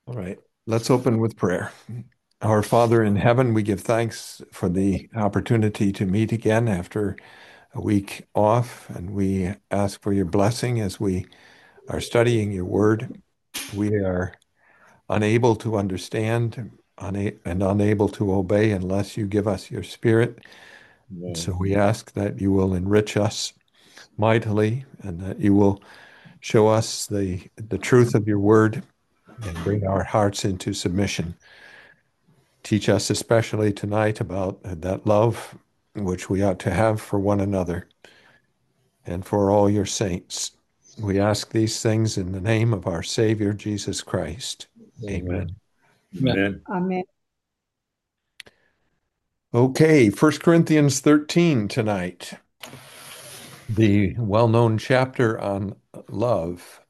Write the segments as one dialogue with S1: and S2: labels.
S1: All right, let's open with prayer. Our Father in heaven, we give thanks for the opportunity to meet again after a week off, and we ask for your blessing as we are studying your word. We are unable to understand and unable to obey unless you give us your spirit.
S2: Amen.
S1: So we ask that you will enrich us mightily and that you will show us the truth of your word and bring our hearts into submission. Teach us especially tonight about that love which we ought to have for one another and for all your saints. We ask these things in the name of our Savior, Jesus Christ.
S2: Amen.
S1: Amen.
S3: Amen.
S2: Amen.
S4: Amen.
S1: Okay, 1 Corinthians 13 tonight, the well-known chapter on love.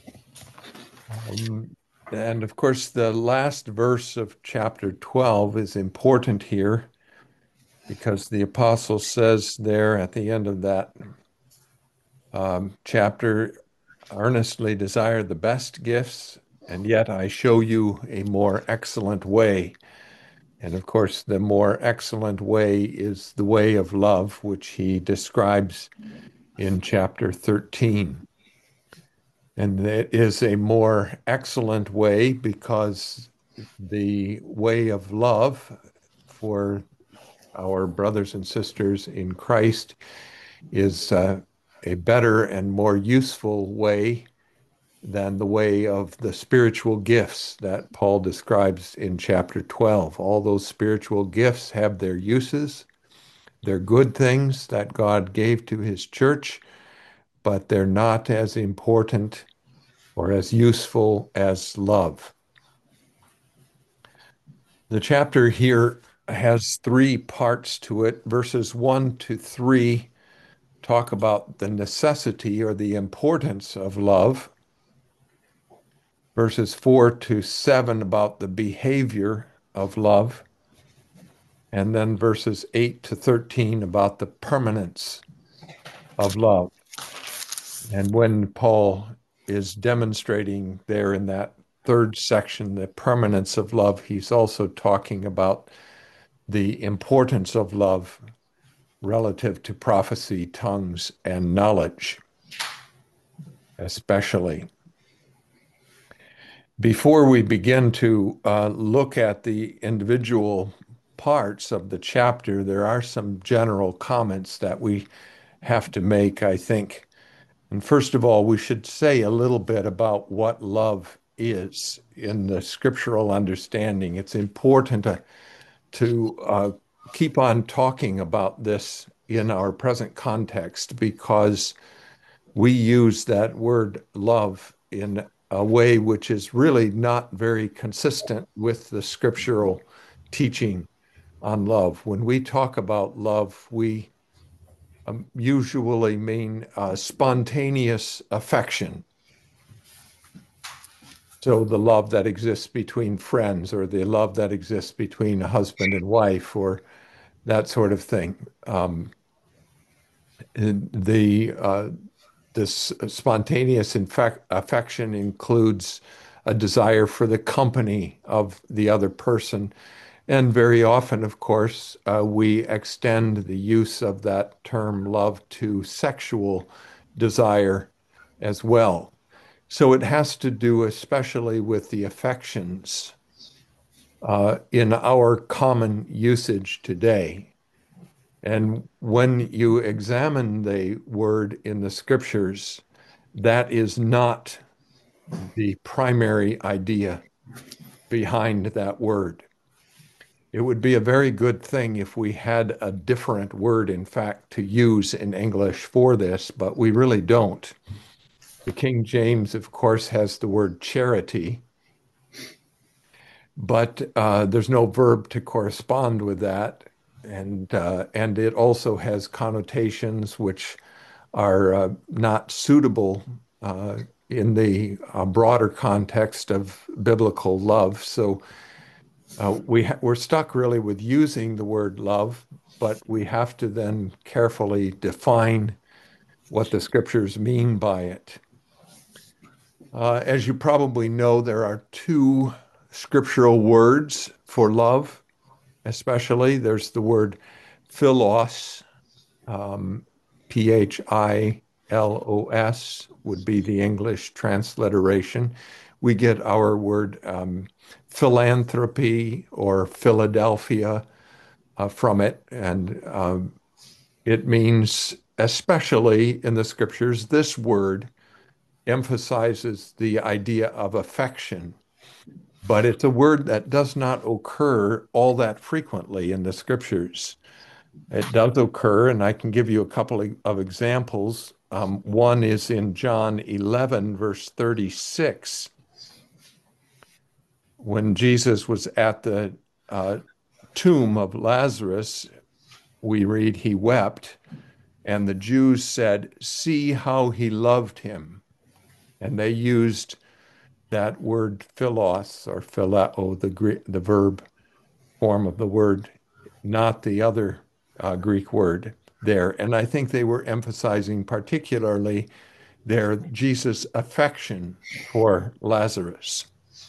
S1: And of course, the last verse of chapter 12 is important here because the apostle says there at the end of that chapter, earnestly desire the best gifts, and yet I show you a more excellent way. And of course, the more excellent way is the way of love, which he describes in chapter 13. And it is a more excellent way because the way of love for our brothers and sisters in Christ is a better and more useful way than the way of the spiritual gifts that Paul describes in chapter 12. All those spiritual gifts have their uses. They're good things that God gave to his church, but they're not as important or as useful as love. The chapter here has three parts to it. Verses 1 to 3 talk about the necessity or the importance of love. Verses 4 to 7 about the behavior of love. And then verses 8 to 13 about the permanence of love. And when Paul is demonstrating there in that third section, the permanence of love, he's also talking about the importance of love relative to prophecy, tongues, and knowledge, especially. Before we begin to look at the individual parts of the chapter, there are some general comments that we have to make, I think. And first of all, we should say a little bit about what love is in the scriptural understanding. It's important to keep on talking about this in our present context because we use that word love in a way which is really not very consistent with the scriptural teaching on love. When we talk about love, we usually mean spontaneous affection. So the love that exists between friends or the love that exists between a husband and wife or that sort of thing. The this spontaneous affection includes a desire for the company of the other person. And very often, of course, we extend the use of that term love to sexual desire as well. So it has to do especially with the affections in our common usage today. And when you examine the word in the scriptures, that is not the primary idea behind that word. It would be a very good thing if we had a different word, in fact, to use in English for this, but we really don't. The King James, of course, has the word charity, but there's no verb to correspond with that. And it also has connotations which are not suitable in the broader context of biblical love. So we're stuck really with using the word love, but we have to then carefully define what the scriptures mean by it. As you probably know, there are two scriptural words for love, especially. There's the word philos, Philos would be the English transliteration. We get our word philanthropy or Philadelphia from it, and it means, especially in the scriptures, this word emphasizes the idea of affection, but it's a word that does not occur all that frequently in the scriptures. It does occur, and I can give you a couple of examples. One is in John 11, verse 36. When Jesus was at the tomb of Lazarus, we read he wept, and the Jews said, "See how he loved him." And they used that word philos or phileo, the verb form of the word, not the other Greek word there. And I think they were emphasizing particularly their Jesus' affection for Lazarus.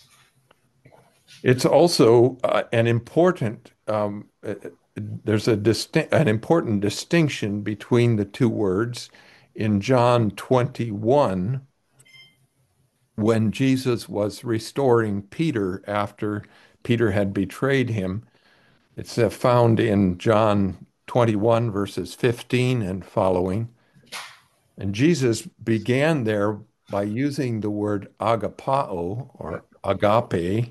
S1: It's also an important, there's an important distinction between the two words. In John 21, when Jesus was restoring Peter after Peter had betrayed him, it's found in John 21, verses 15 and following. And Jesus began there by using the word agapao or agape.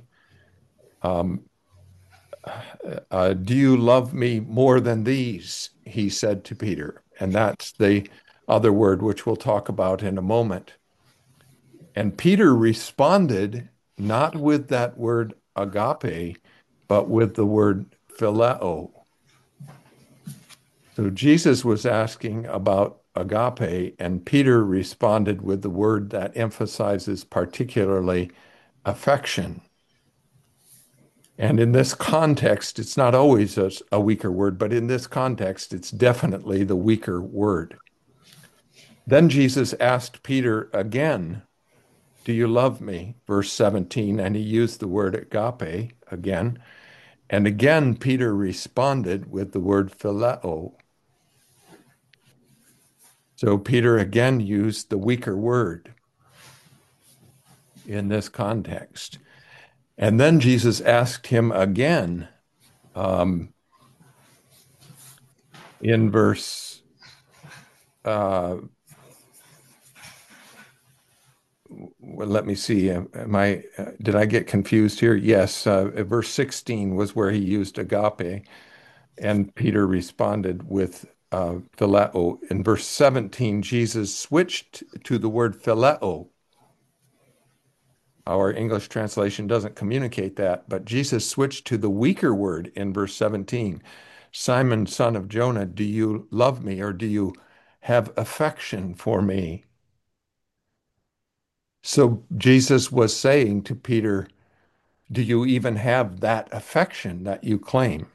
S1: Do you love me more than these? He said to Peter. And that's the other word, which we'll talk about in a moment. And Peter responded not with that word agape, but with the word phileo. So Jesus was asking about agape, and Peter responded with the word that emphasizes particularly affection. And in this context, it's not always a weaker word, but in this context, it's definitely the weaker word. Then Jesus asked Peter again, "Do you love me?" Verse 17, and he used the word agape again. And again, Peter responded with the word phileo. So Peter again used the weaker word in this context. And then Jesus asked him again in verse, let me see, did I get confused here? Yes, verse 16 was where he used agape, and Peter responded with phileo. In verse 17, Jesus switched to the word phileo. Our English translation doesn't communicate that, but Jesus switched to the weaker word in verse 17. "Simon, son of Jonah, do you love me, or do you have affection for me?" So Jesus was saying to Peter, do you even have that affection that you claim?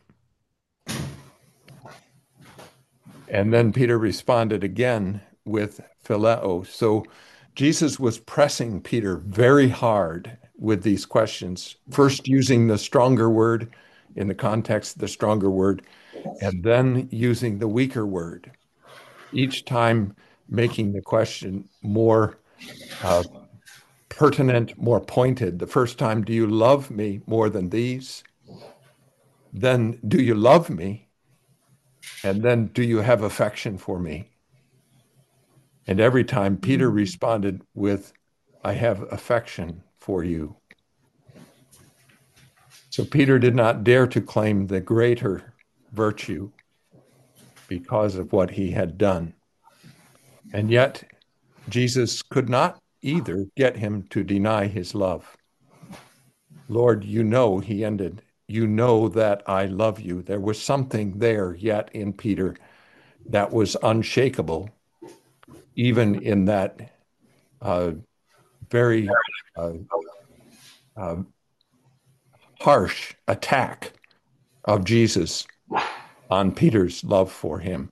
S1: And then Peter responded again with phileo. So Jesus was pressing Peter very hard with these questions, first using the stronger word in the context of the stronger word, and then using the weaker word, each time making the question more pertinent, more pointed. The first time, do you love me more than these? Then, do you love me? And then, do you have affection for me? And every time Peter responded with, I have affection for you. So Peter did not dare to claim the greater virtue because of what he had done. And yet, Jesus could not either get him to deny his love. Lord, you know, he ended, you know that I love you. There was something there yet in Peter that was unshakable, even in that very harsh attack of Jesus on Peter's love for him.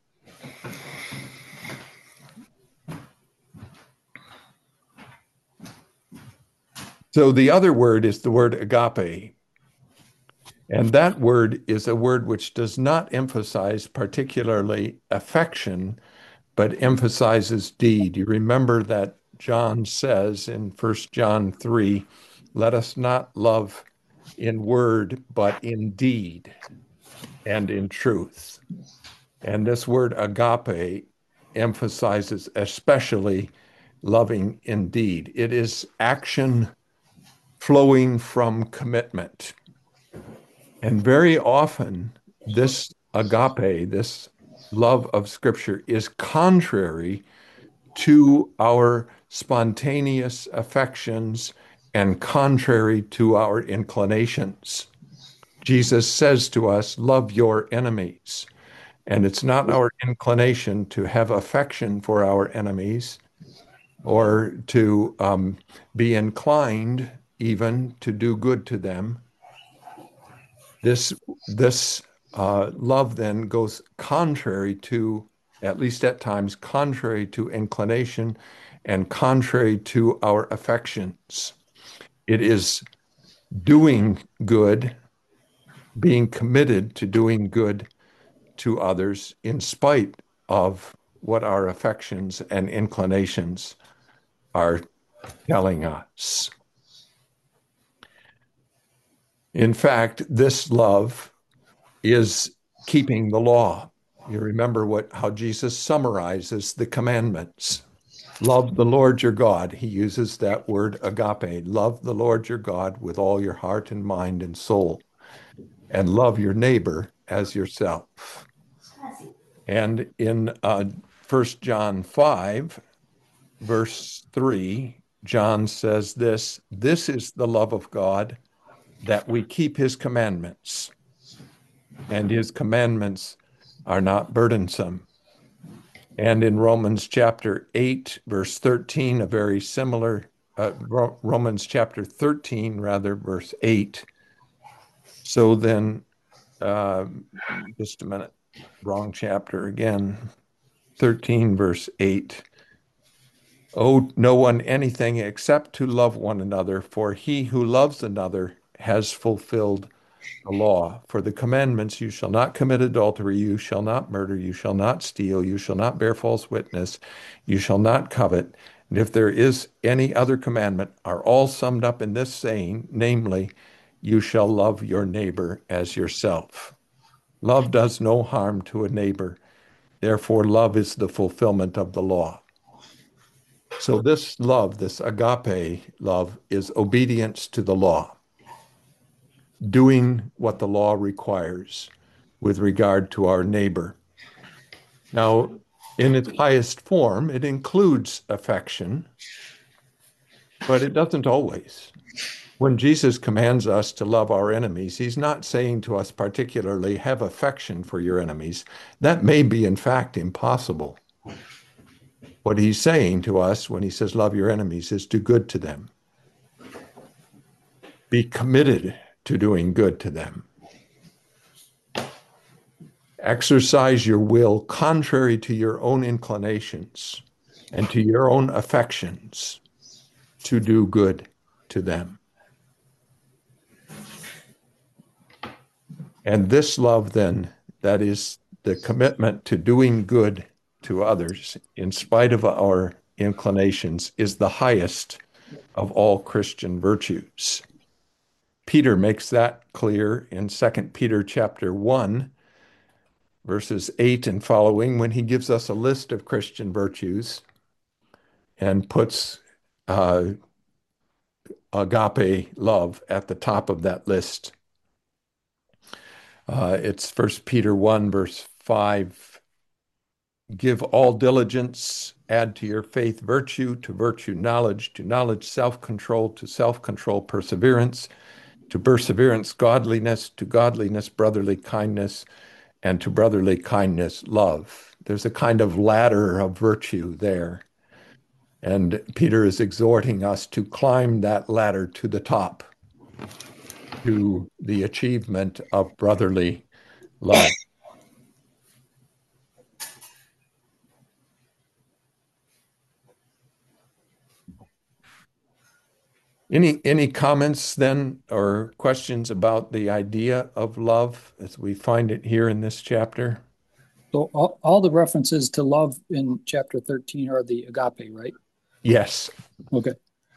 S1: So the other word is the word agape. And that word is a word which does not emphasize particularly affection, but emphasizes deed. You remember that John says in 1 John 3, let us not love in word, but in deed and in truth. And this word agape emphasizes especially loving in deed. It is action flowing from commitment. And very often, this agape, this love of Scripture, is contrary to our spontaneous affections and contrary to our inclinations. Jesus says to us, love your enemies. And it's not our inclination to have affection for our enemies or to be inclined even to do good to them. This love then goes contrary to, at least at times, contrary to inclination and contrary to our affections. It is doing good, being committed to doing good to others in spite of what our affections and inclinations are telling us. In fact, this love is keeping the law. You remember how Jesus summarizes the commandments. Love the Lord your God. He uses that word agape. Love the Lord your God with all your heart and mind and soul, and love your neighbor as yourself. And in 1 John 5, verse 3, John says this is the love of God, that we keep his commandments, and his commandments are not burdensome. And in Romans chapter 8, verse 13, a very similar, Romans chapter 13, rather, verse 8. So then, just a minute, wrong chapter again, 13, verse 8. Owe no one anything except to love one another, for he who loves another has fulfilled the law. For the commandments, you shall not commit adultery, you shall not murder, you shall not steal, you shall not bear false witness, you shall not covet. And if there is any other commandment, are all summed up in this saying, namely, you shall love your neighbor as yourself. Love does no harm to a neighbor. Therefore, love is the fulfillment of the law. So this love, this agape love, is obedience to the law, doing what the law requires with regard to our neighbor. Now, in its highest form, it includes affection, but it doesn't always. When Jesus commands us to love our enemies, he's not saying to us particularly, have affection for your enemies. That may be, in fact, impossible. What he's saying to us when he says love your enemies is do good to them. Be committed to doing good to them. Exercise your will contrary to your own inclinations and to your own affections to do good to them. And this love, then, that is the commitment to doing good to others in spite of our inclinations, is the highest of all Christian virtues. Peter makes that clear in 2 Peter chapter 1, verses 8 and following, when he gives us a list of Christian virtues and puts agape love at the top of that list. It's 1 Peter 1, verse 5. Give all diligence, add to your faith virtue, to virtue knowledge, to knowledge self-control, to self-control perseverance, to perseverance godliness, to godliness brotherly kindness, and to brotherly kindness love. There's a kind of ladder of virtue there. And Peter is exhorting us to climb that ladder to the top, to the achievement of brotherly love. Any comments then or questions about the idea of love as we find it here in this chapter?
S2: So all the references to love in chapter 13 are the agape, right?
S1: Yes.
S2: Okay.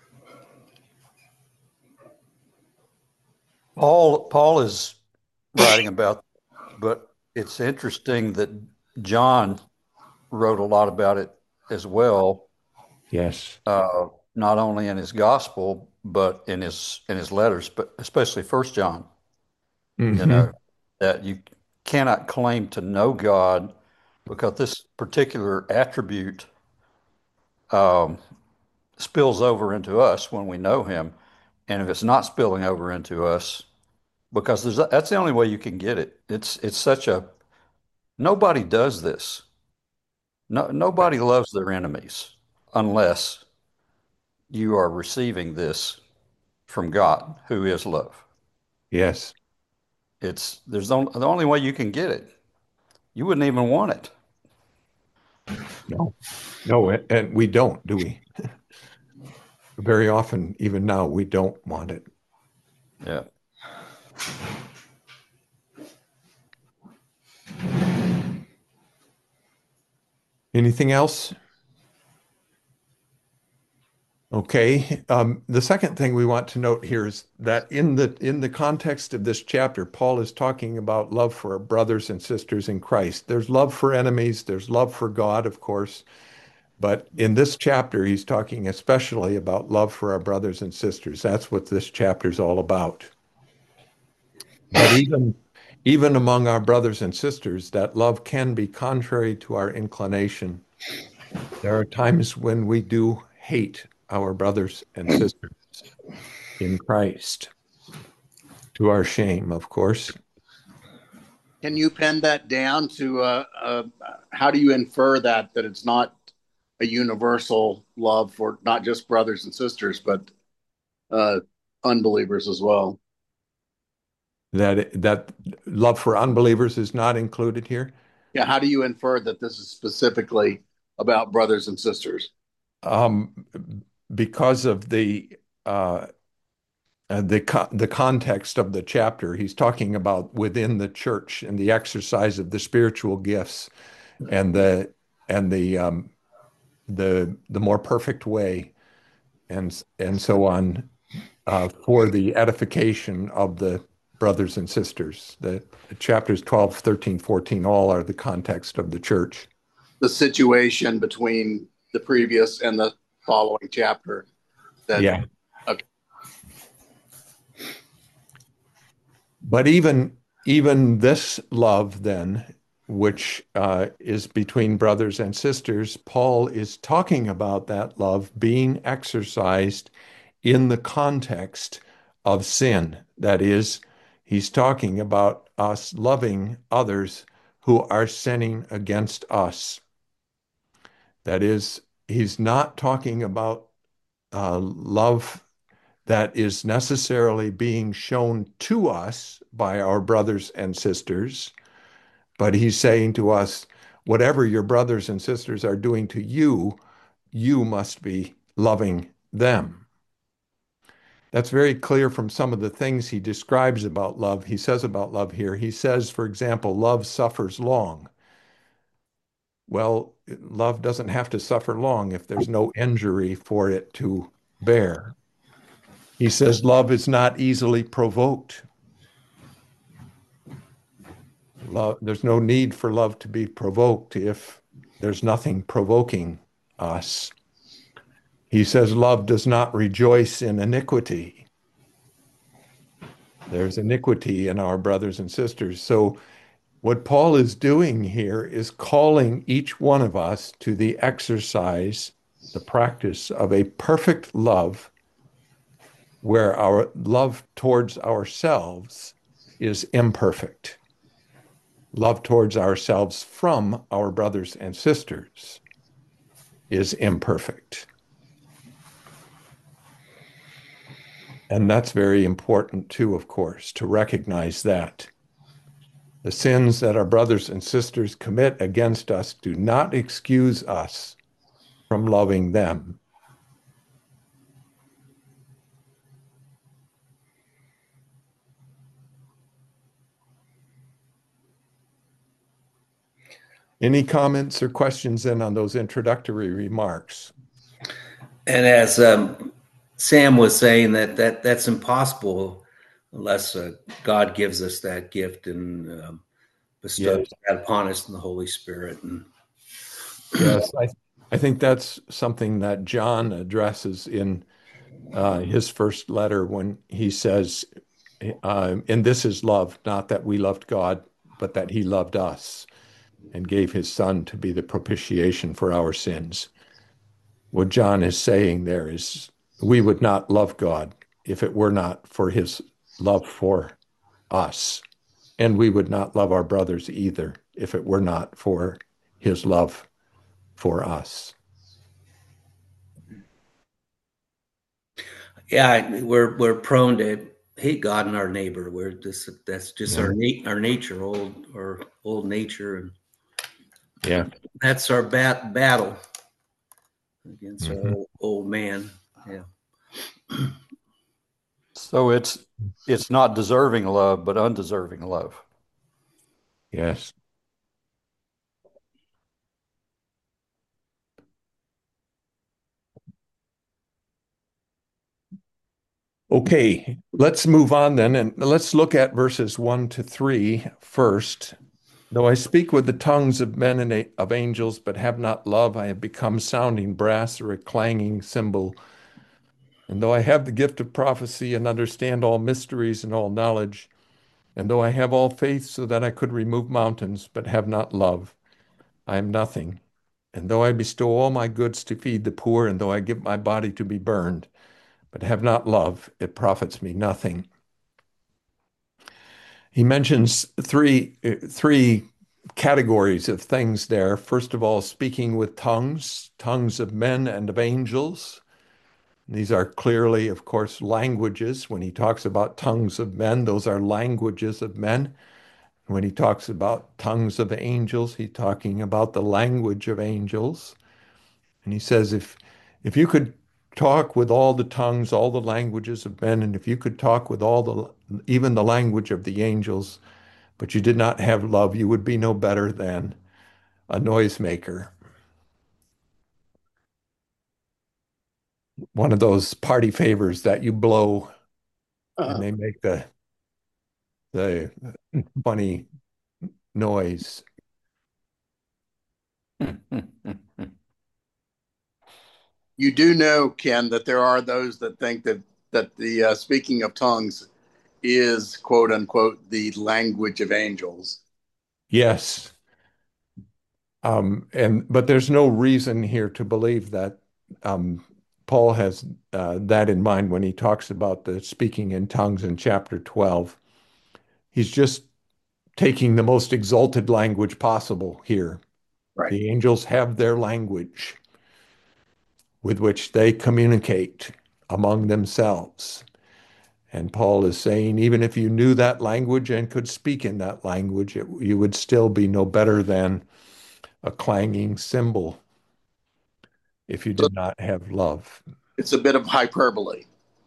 S3: Paul is writing about, but it's interesting that John wrote a lot about it as well,
S1: Yes.
S3: not only in his gospel, but in his letters, but especially First John, you
S1: Hmm.
S3: know, that you cannot claim to know God because this particular attribute um, spills over into us when we know him. And if it's not spilling over into us, because that's the only way you can get it. It's such a nobody does this. No, nobody loves their enemies unless you are receiving this from God, who is love.
S1: Yes.
S3: There's the only way you can get it. You wouldn't even want it.
S1: No. No, and we don't, do we? Very often, even now, we don't want it.
S3: Yeah.
S1: Anything else? Okay. The second thing we want to note here is that in the context of this chapter, Paul is talking about love for our brothers and sisters in Christ. There's love for enemies, there's love for God, of course, but in this chapter, he's talking especially about love for our brothers and sisters. That's what this chapter is all about. But even among our brothers and sisters, that love can be contrary to our inclination. There are times when we do hate our brothers and sisters in Christ, to our shame, of course.
S4: Can you pin that down to how do you infer that it's not a universal love for not just brothers and sisters, but uh, unbelievers as well?
S1: That love for unbelievers is not included here.
S4: Yeah, how do you infer that this is specifically about brothers and sisters?
S1: Um, because of uh, the context of the chapter, he's talking about within the church and the exercise of the spiritual gifts and the more perfect way and so on for the edification of the brothers and sisters. The chapters 12, 13, 14 all are the context of the church.
S4: The situation between the previous and the following chapter that
S1: Yeah.
S4: okay.
S1: But even this love then, which is between brothers and sisters, Paul is talking about that love being exercised in the context of sin. That is, he's talking about us loving others who are sinning against us. That is, he's not talking about love that is necessarily being shown to us by our brothers and sisters, but he's saying to us, whatever your brothers and sisters are doing to you, you must be loving them. That's very clear from some of the things he describes about love. He says about love here, he says, for example, love suffers long. Well, love doesn't have to suffer long if there's no injury for it to bear. He says love is not easily provoked. Love, there's no need for love to be provoked if there's nothing provoking us. He says love does not rejoice in iniquity. There's iniquity in our brothers and sisters. So, what Paul is doing here is calling each one of us to the exercise, the practice of a perfect love where our love towards ourselves is imperfect. Love towards ourselves from our brothers and sisters is imperfect. And that's very important too, of course, to recognize that. The sins that our brothers and sisters commit against us do not excuse us from loving them. Any comments or questions then on those introductory remarks?
S5: And as Sam was saying, that's impossible unless God gives us that gift and bestows
S1: Yes.
S5: that upon us in the Holy Spirit. And
S1: Yes, I think that's something that John addresses in his first letter when he says, and this is love, not that we loved God, but that he loved us and gave his son to be the propitiation for our sins. What John is saying there is we would not love God if it were not for his love for us. And we would not love our brothers either if it were not for his love for us.
S5: yeah, we're prone to hate God and our neighbor. That's just
S1: Yeah.
S5: our nature, old nature, and
S1: Yeah.
S5: that's our battle against our
S1: Mhm.
S5: old man. Yeah.
S3: So it's not deserving love, but undeserving love.
S1: Yes. Okay, let's move on then and let's look at verses 1 to 3 first. Though I speak with the tongues of men and of angels, but have not love, I have become sounding brass or a clanging cymbal. And though I have the gift of prophecy and understand all mysteries and all knowledge, and though I have all faith so that I could remove mountains, but have not love, I am nothing. And though I bestow all my goods to feed the poor, and though I give my body to be burned, but have not love, it profits me nothing. He mentions three categories of things there. First of all, speaking with tongues, tongues of men and of angels. These are clearly, of course, languages. When he talks about tongues of men, those are languages of men. When he talks about tongues of angels, he's talking about the language of angels. And he says, if you could talk with all the tongues, all the languages of men, and if you could talk with even the language of the angels, but you did not have love, you would be no better than a noisemaker. One of those party favors that you blow and they make the funny noise.
S4: You do know, Ken, that there are those that think that the speaking of tongues is quote unquote the language of angels.
S1: Yes. But there's no reason here to believe that um, Paul has that in mind when he talks about the speaking in tongues in chapter 12. He's just taking the most exalted language possible here.
S4: Right.
S1: The angels have their language with which they communicate among themselves. And Paul is saying, even if you knew that language and could speak in that language, you would still be no better than a clanging cymbal if you
S4: So
S1: did not have love.
S4: it's a bit of hyperbole.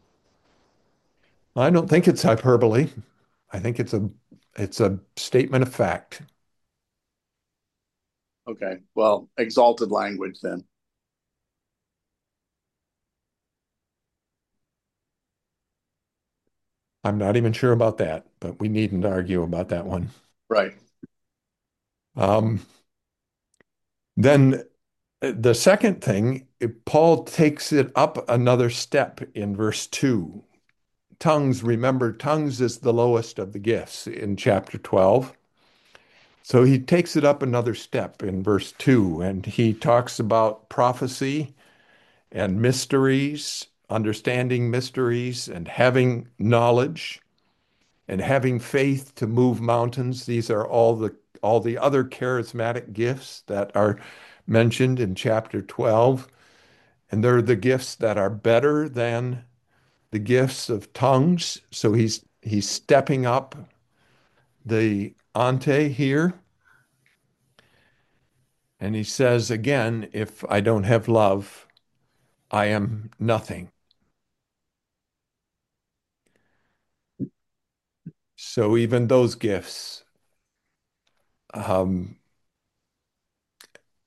S1: I don't think it's hyperbole. I think it's a statement of fact.
S4: Okay. Well, exalted language then.
S1: I'm not even sure about that, but we needn't argue about that one.
S4: Right.
S1: Um, then the second thing, Paul takes it up another step in verse 2. Tongues, remember, tongues is the lowest of the gifts in chapter 12. So he takes it up another step in verse 2, and he talks about prophecy and mysteries, understanding mysteries, and having knowledge and having faith to move mountains. These are all the other charismatic gifts that are mentioned in chapter 12, and they're the gifts that are better than the gifts of tongues. So he's stepping up the ante here. And he says again, if I don't have love, I am nothing. So even those gifts um,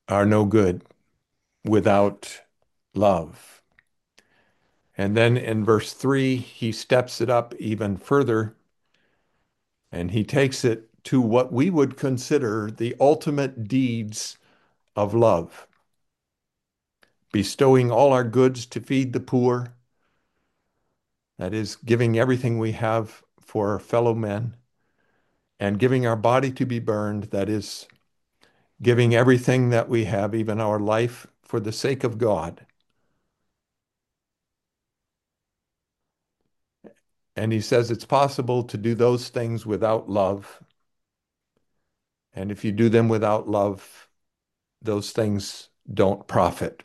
S1: are no good without love. And then in verse 3, he steps it up even further and he takes it to what we would consider the ultimate deeds of love, bestowing all our goods to feed the poor, that is, giving everything we have for our fellow men, and giving our body to be burned, that is, giving everything that we have, even our life, for the sake of God. And he says it's possible to do those things without love. And if you do them without love, those things don't profit.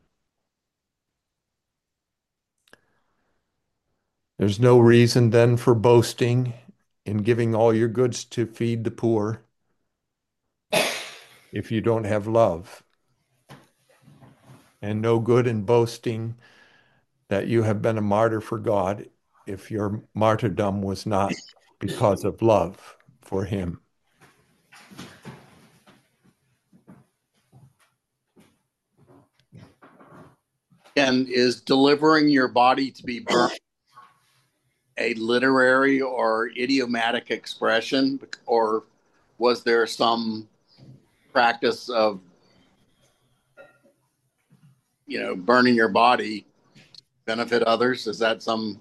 S1: There's no reason then for boasting in giving all your goods to feed the poor if you don't have love. And no good in boasting that you have been a martyr for God if your martyrdom was not because of love for him.
S4: And is delivering your body to be burned a literary or idiomatic expression, or was there some practice of, burning your body benefit others? Is that some?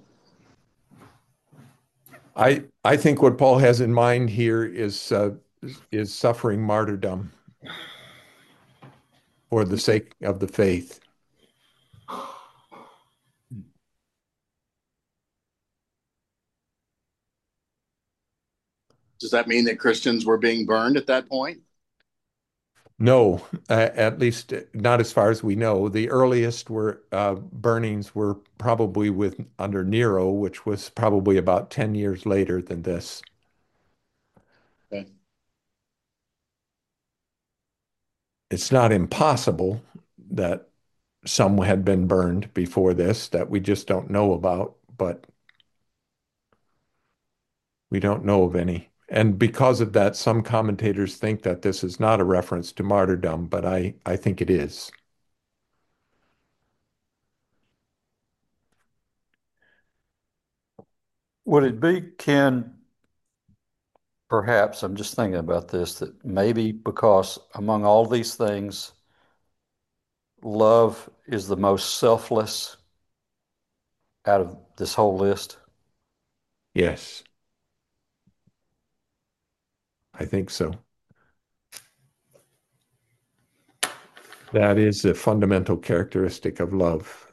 S1: I think what Paul has in mind here is suffering martyrdom for the sake of the faith.
S4: Does that mean that Christians were being burned at that point?
S1: No, at least not as far as we know. The earliest burnings were probably under Nero, which was probably about 10 years later than this.
S4: Okay.
S1: It's not impossible that some had been burned before this that we just don't know about, but we don't know of any. And because of that, some commentators think that this is not a reference to martyrdom, but I think it is.
S3: Would it be, Ken, perhaps, I'm just thinking about this, that maybe because among all these things, love is the most selfless out of this whole list?
S1: Yes, I think so. That is a fundamental characteristic of love.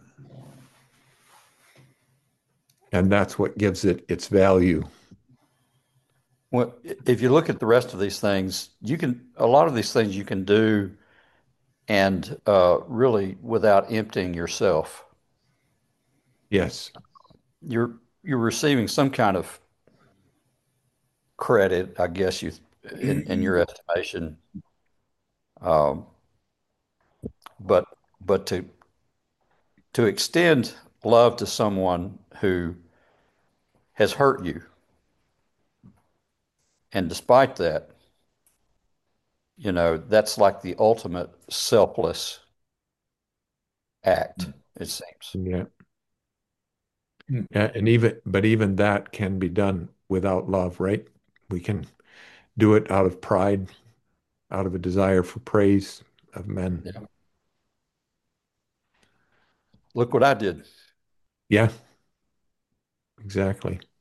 S1: And that's what gives it its value.
S3: Well, if you look at the rest of these things, a lot of these things you can do and really without emptying yourself.
S1: Yes.
S3: You're receiving some kind of credit, I guess in your estimation. Um, but to extend love to someone who has hurt you, and despite that, that's like the ultimate selfless act, it seems.
S1: Yeah. And even that can be done without love, right? We can do it out of pride, out of a desire for praise of men.
S3: Yeah. Look what I did.
S1: Yeah, exactly.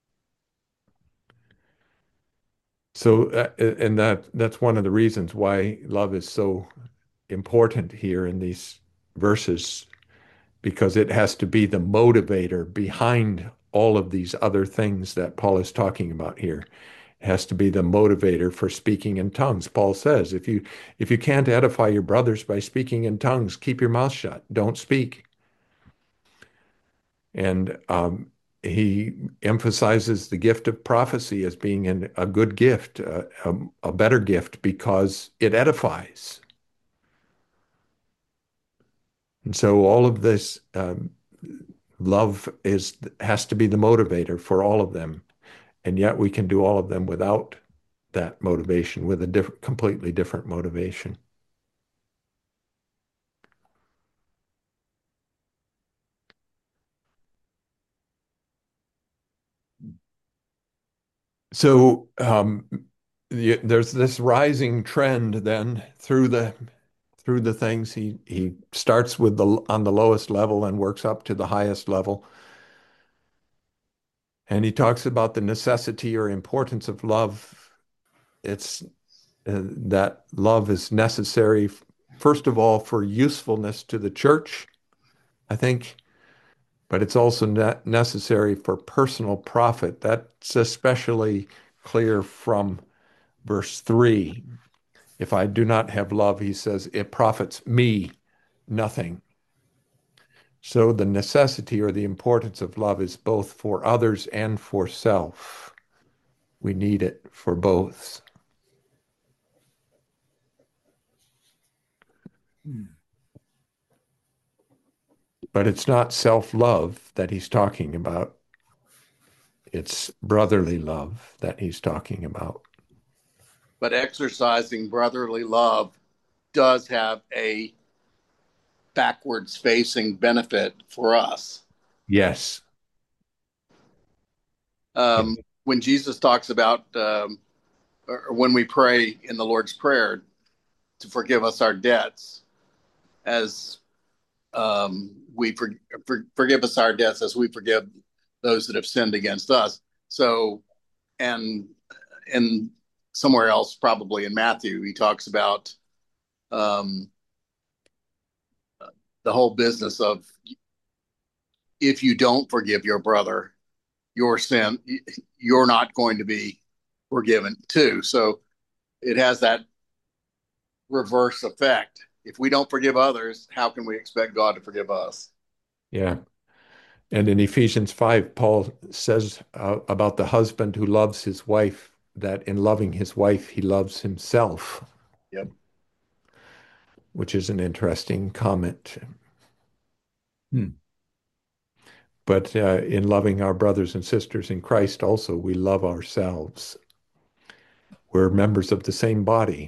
S1: So, and that's one of the reasons why love is so important here in these verses, because it has to be the motivator behind all of these other things that Paul is talking about here. It has to be the motivator for speaking in tongues. Paul says, if you can't edify your brothers by speaking in tongues, keep your mouth shut. Don't speak. And he emphasizes the gift of prophecy as being a good gift, a better gift, because it edifies. And so all of this love has to be the motivator for all of them. And yet we can do all of them without that motivation, with a completely different motivation. So there's this rising trend then through the things. He starts with the on the lowest level and works up to the highest level. And he talks about the necessity or importance of love. It's that love is necessary, first of all, for usefulness to the church, I think, but it's also necessary for personal profit. That's especially clear from verse 3. If I do not have love, he says, it profits me nothing. So the necessity or the importance of love is both for others and for self. We need it for both. But it's not self-love that he's talking about. It's brotherly love that he's talking about.
S4: But exercising brotherly love does have a backwards facing benefit for us.
S1: Yes.
S4: When Jesus talks about, or when we pray in the Lord's Prayer to forgive us our debts, as forgive us our debts as we forgive those that have sinned against us. So, and somewhere else, probably in Matthew, he talks about the whole business of if you don't forgive your brother your sin, you're not going to be forgiven too. So it has that reverse effect. If we don't forgive others, how can we expect God to forgive us?
S1: Yeah. And in Ephesians 5, Paul says about the husband who loves his wife, that in loving his wife, he loves himself.
S4: Yep.
S1: Which is an interesting comment. But in loving our brothers and sisters in Christ also, we love ourselves. We're members of the same body.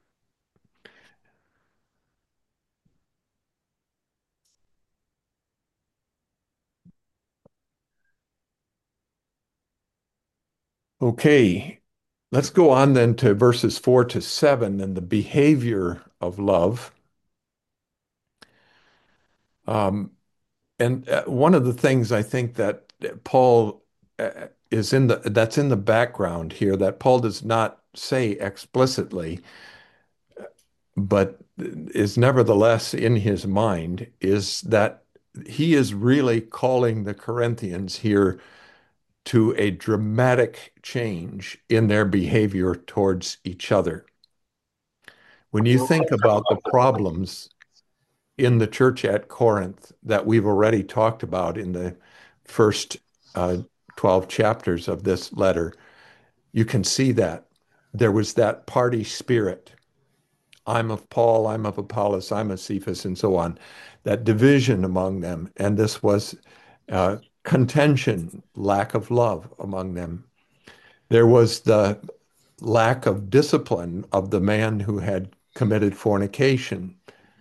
S1: Okay, let's go on then to verses 4 to 7 and the behavior of love. And one of the things I think that Paul that's in the background here that Paul does not say explicitly, but is nevertheless in his mind, is that he is really calling the Corinthians here to a dramatic change in their behavior towards each other. When you think about the problems in the church at Corinth that we've already talked about in the first 12 chapters of this letter, you can see that there was that party spirit. I'm of Paul, I'm of Apollos, I'm of Cephas, and so on. That division among them. And this was contention, lack of love among them. There was the lack of discipline of the man who had committed fornication.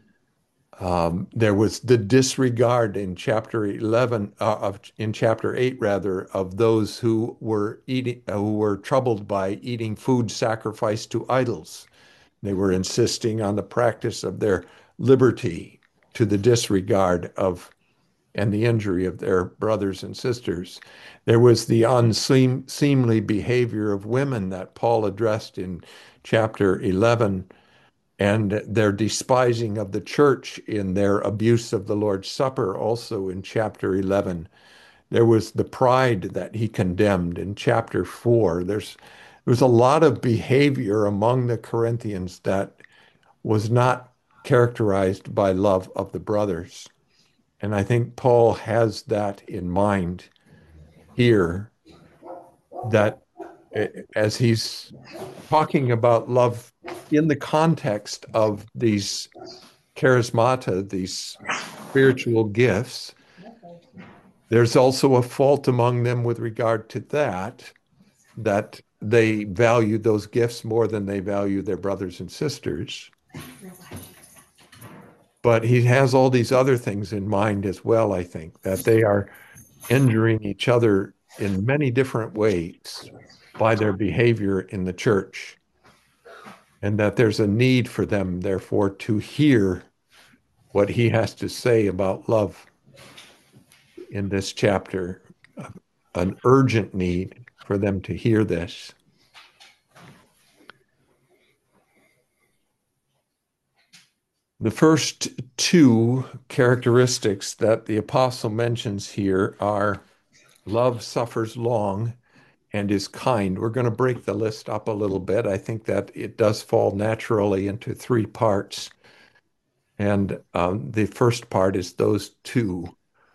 S1: There was the disregard in chapter 11 in chapter 8 rather of those who were troubled by eating food sacrificed to idols. They were insisting on the practice of their liberty to the disregard of and the injury of their brothers and sisters. There was the unseemly behavior of women that Paul addressed in chapter 11, and their despising of the church in their abuse of the Lord's Supper also in chapter 11. There was the pride that he condemned in chapter 4. There's a lot of behavior among the Corinthians that was not characterized by love of the brothers. And I think Paul has that in mind here, that as he's talking about love in the context of these charismata, these spiritual gifts, there's also a fault among them with regard to that they value those gifts more than they value their brothers and sisters. But he has all these other things in mind as well, I think, that they are injuring each other in many different ways. by their behavior in the church, and that there's a need for them, therefore, to hear what he has to say about love in this chapter, an urgent need for them to hear this. The first two characteristics that the apostle mentions here are love suffers long and is kind. We're going to break the list up a little bit. I think that it does fall naturally into three parts. And the first part is those two.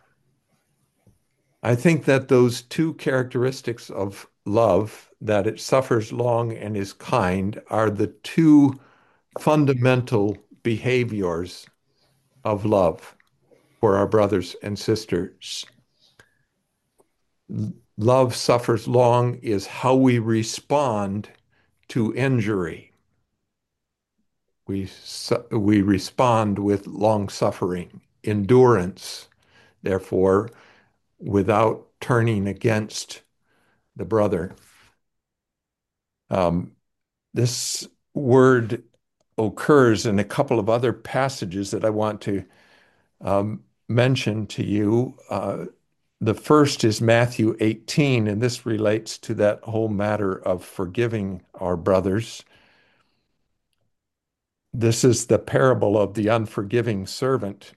S1: I think that those two characteristics of love, that it suffers long and is kind, are the two fundamental behaviors of love for our brothers and sisters. Love suffers long is how we respond to injury. We respond with long suffering, endurance, therefore, without turning against the brother. This word occurs in a couple of other passages that I want to mention to you. The first is Matthew 18, and this relates to that whole matter of forgiving our brothers. This is the parable of the unforgiving servant.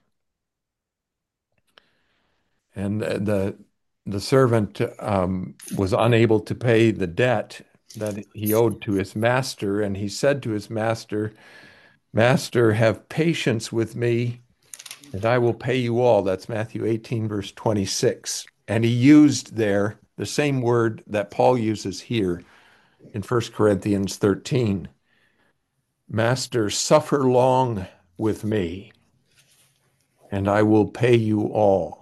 S1: And the servant was unable to pay the debt that he owed to his master, and he said to his master, "Master, have patience with me, and I will pay you all." That's Matthew 18, verse 26. And he used there the same word that Paul uses here in 1 Corinthians 13. "Master, suffer long with me, and I will pay you all."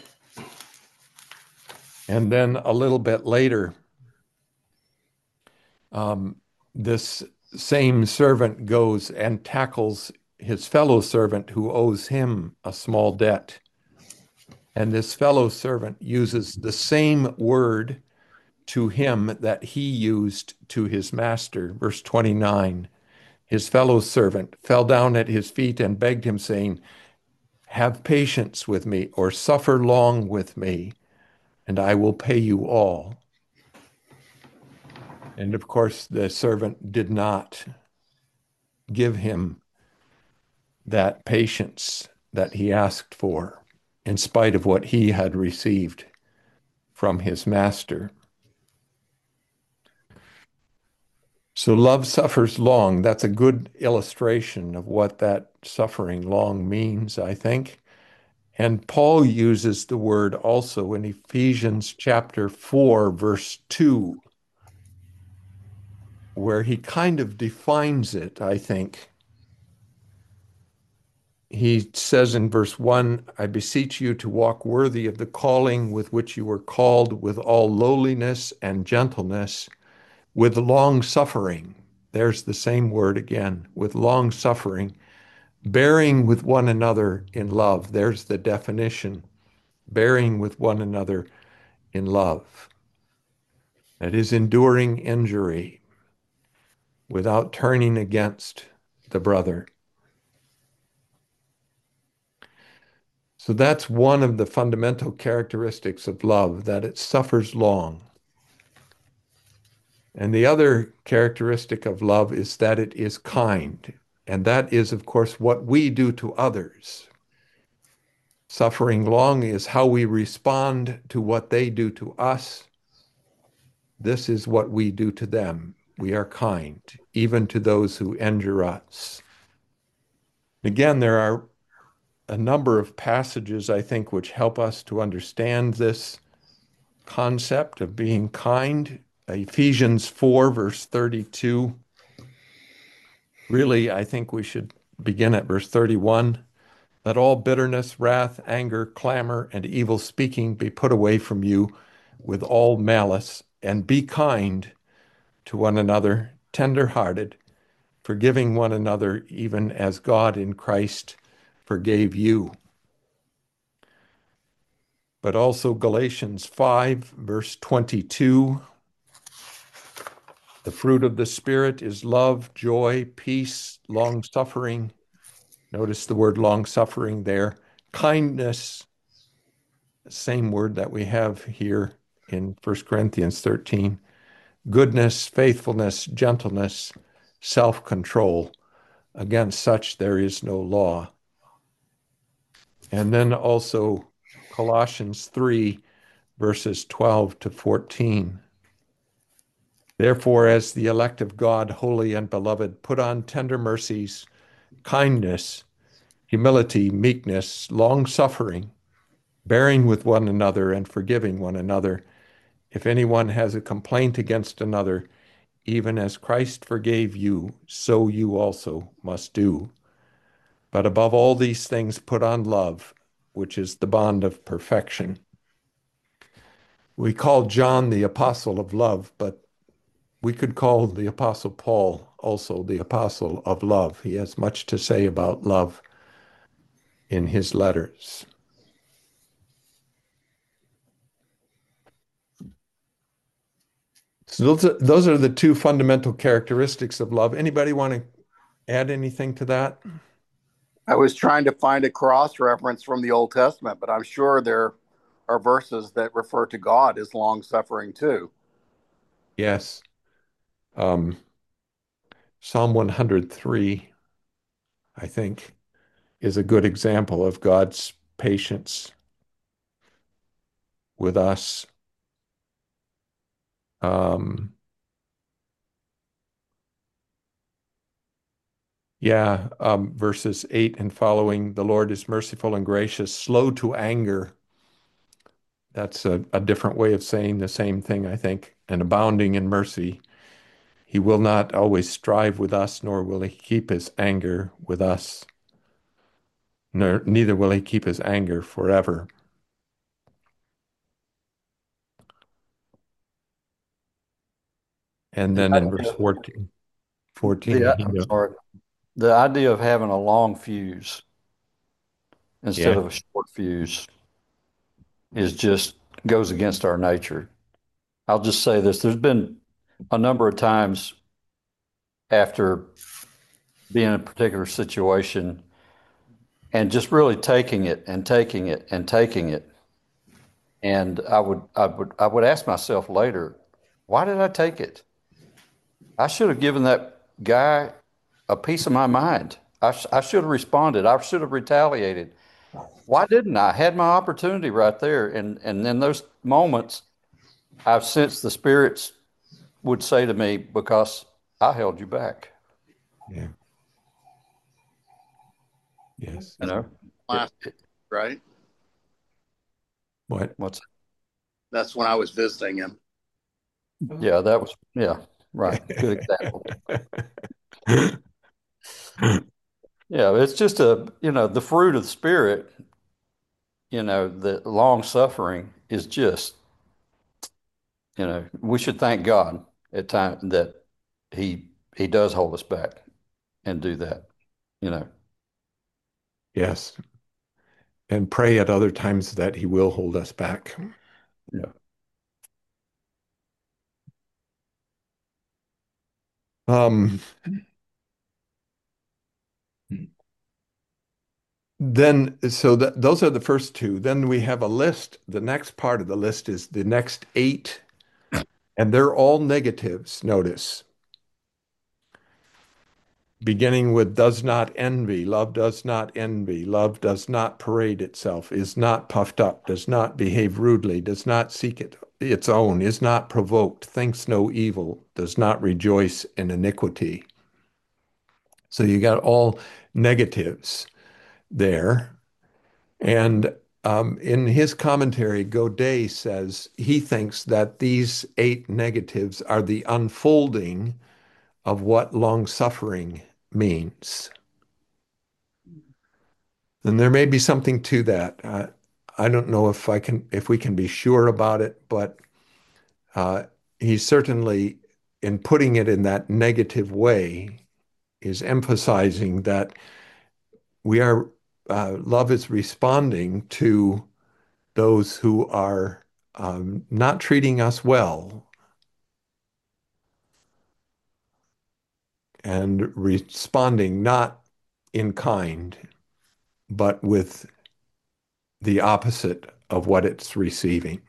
S1: And then a little bit later, this same servant goes and tackles his fellow servant who owes him a small debt. And this fellow servant uses the same word to him that he used to his master. Verse 29, his fellow servant fell down at his feet and begged him, saying, "Have patience with me, or suffer long with me, and I will pay you all." And of course, the servant did not give him that patience that he asked for, in spite of what he had received from his master. So love suffers long. That's a good illustration of what that suffering long means, I think. And Paul uses the word also in Ephesians chapter 4, verse 2, where he kind of defines it, I think. He says in verse 1, "I beseech you to walk worthy of the calling with which you were called, with all lowliness and gentleness, with long suffering." There's the same word again, with long suffering, bearing with one another in love. There's the definition, bearing with one another in love. That is enduring injury without turning against the brother. So that's one of the fundamental characteristics of love, that it suffers long. And the other characteristic of love is that it is kind. And that is, of course, what we do to others. Suffering long is how we respond to what they do to us. This is what we do to them. We are kind, even to those who injure us. Again, there are a number of passages, I think, which help us to understand this concept of being kind. Ephesians 4, verse 32. Really, I think we should begin at verse 31. "Let all bitterness, wrath, anger, clamor, and evil speaking be put away from you with all malice, and be kind to one another, tender-hearted, forgiving one another, even as God in Christ forgave you." But also Galatians 5, verse 22. The fruit of the Spirit is love, joy, peace, long-suffering. Notice the word long-suffering there. Kindness, same word that we have here in 1 Corinthians 13. Goodness, faithfulness, gentleness, self-control. Against such there is no law. And then also Colossians 3, verses 12 to 14. Therefore, as the elect of God, holy and beloved, put on tender mercies, kindness, humility, meekness, long-suffering, bearing with one another and forgiving one another. If anyone has a complaint against another, even as Christ forgave you, so you also must do. But above all these things, put on love, which is the bond of perfection. We call John the apostle of love, but we could call the apostle Paul also the apostle of love. He has much to say about love in his letters. So those are the two fundamental characteristics of love. Anybody want to add anything to that?
S4: I was trying to find a cross reference from the Old Testament, but I'm sure there are verses that refer to God as long suffering too.
S1: Yes. Um, Psalm 103, I think, is a good example of God's patience with us. Um, Verses 8 and following, the Lord is merciful and gracious, slow to anger. That's a different way of saying the same thing, I think, and abounding in mercy. He will not always strive with us, nor will he keep his anger with us. Neither will he keep his anger forever. And then in verse 14,
S3: I'm sorry. The idea of having a long fuse instead
S1: yeah,
S3: of a short fuse is just goes against our nature. I'll just say this. There's been a number of times after being in a particular situation and just really taking it and taking it and taking it. And I would ask myself later, why did I take it? I should have given that guy a piece of my mind. I should have responded. I should have retaliated. Why didn't I? Had my opportunity right there. And in those moments, I've sensed the spirits would say to me, because I held you back.
S1: yeah, yes.
S3: You know,
S4: Last, right?
S1: What?
S3: what's
S4: That's when I was visiting him.
S3: yeah, that was right. Good example. Yeah, it's just the fruit of the spirit, the long suffering is just, we should thank God at times that he does hold us back and do that, you know.
S1: Yes. And pray at other times that he will hold us back.
S3: Yeah.
S1: Um, those are the first two. Then we have a list. The next part of the list is the next 8, and they're all negatives, notice. Beginning with does not envy, love does not envy, love does not parade itself, is not puffed up, does not behave rudely, does not seek its own, is not provoked, thinks no evil, does not rejoice in iniquity. So you got all negatives there. And in his commentary, Godet says he thinks that these 8 negatives are the unfolding of what long suffering means. And there may be something to that. I don't know if we can be sure about it, but uh, he certainly, in putting it in that negative way, is emphasizing that love is responding to those who are not treating us well. and responding not in kind, but with the opposite of what it's receiving.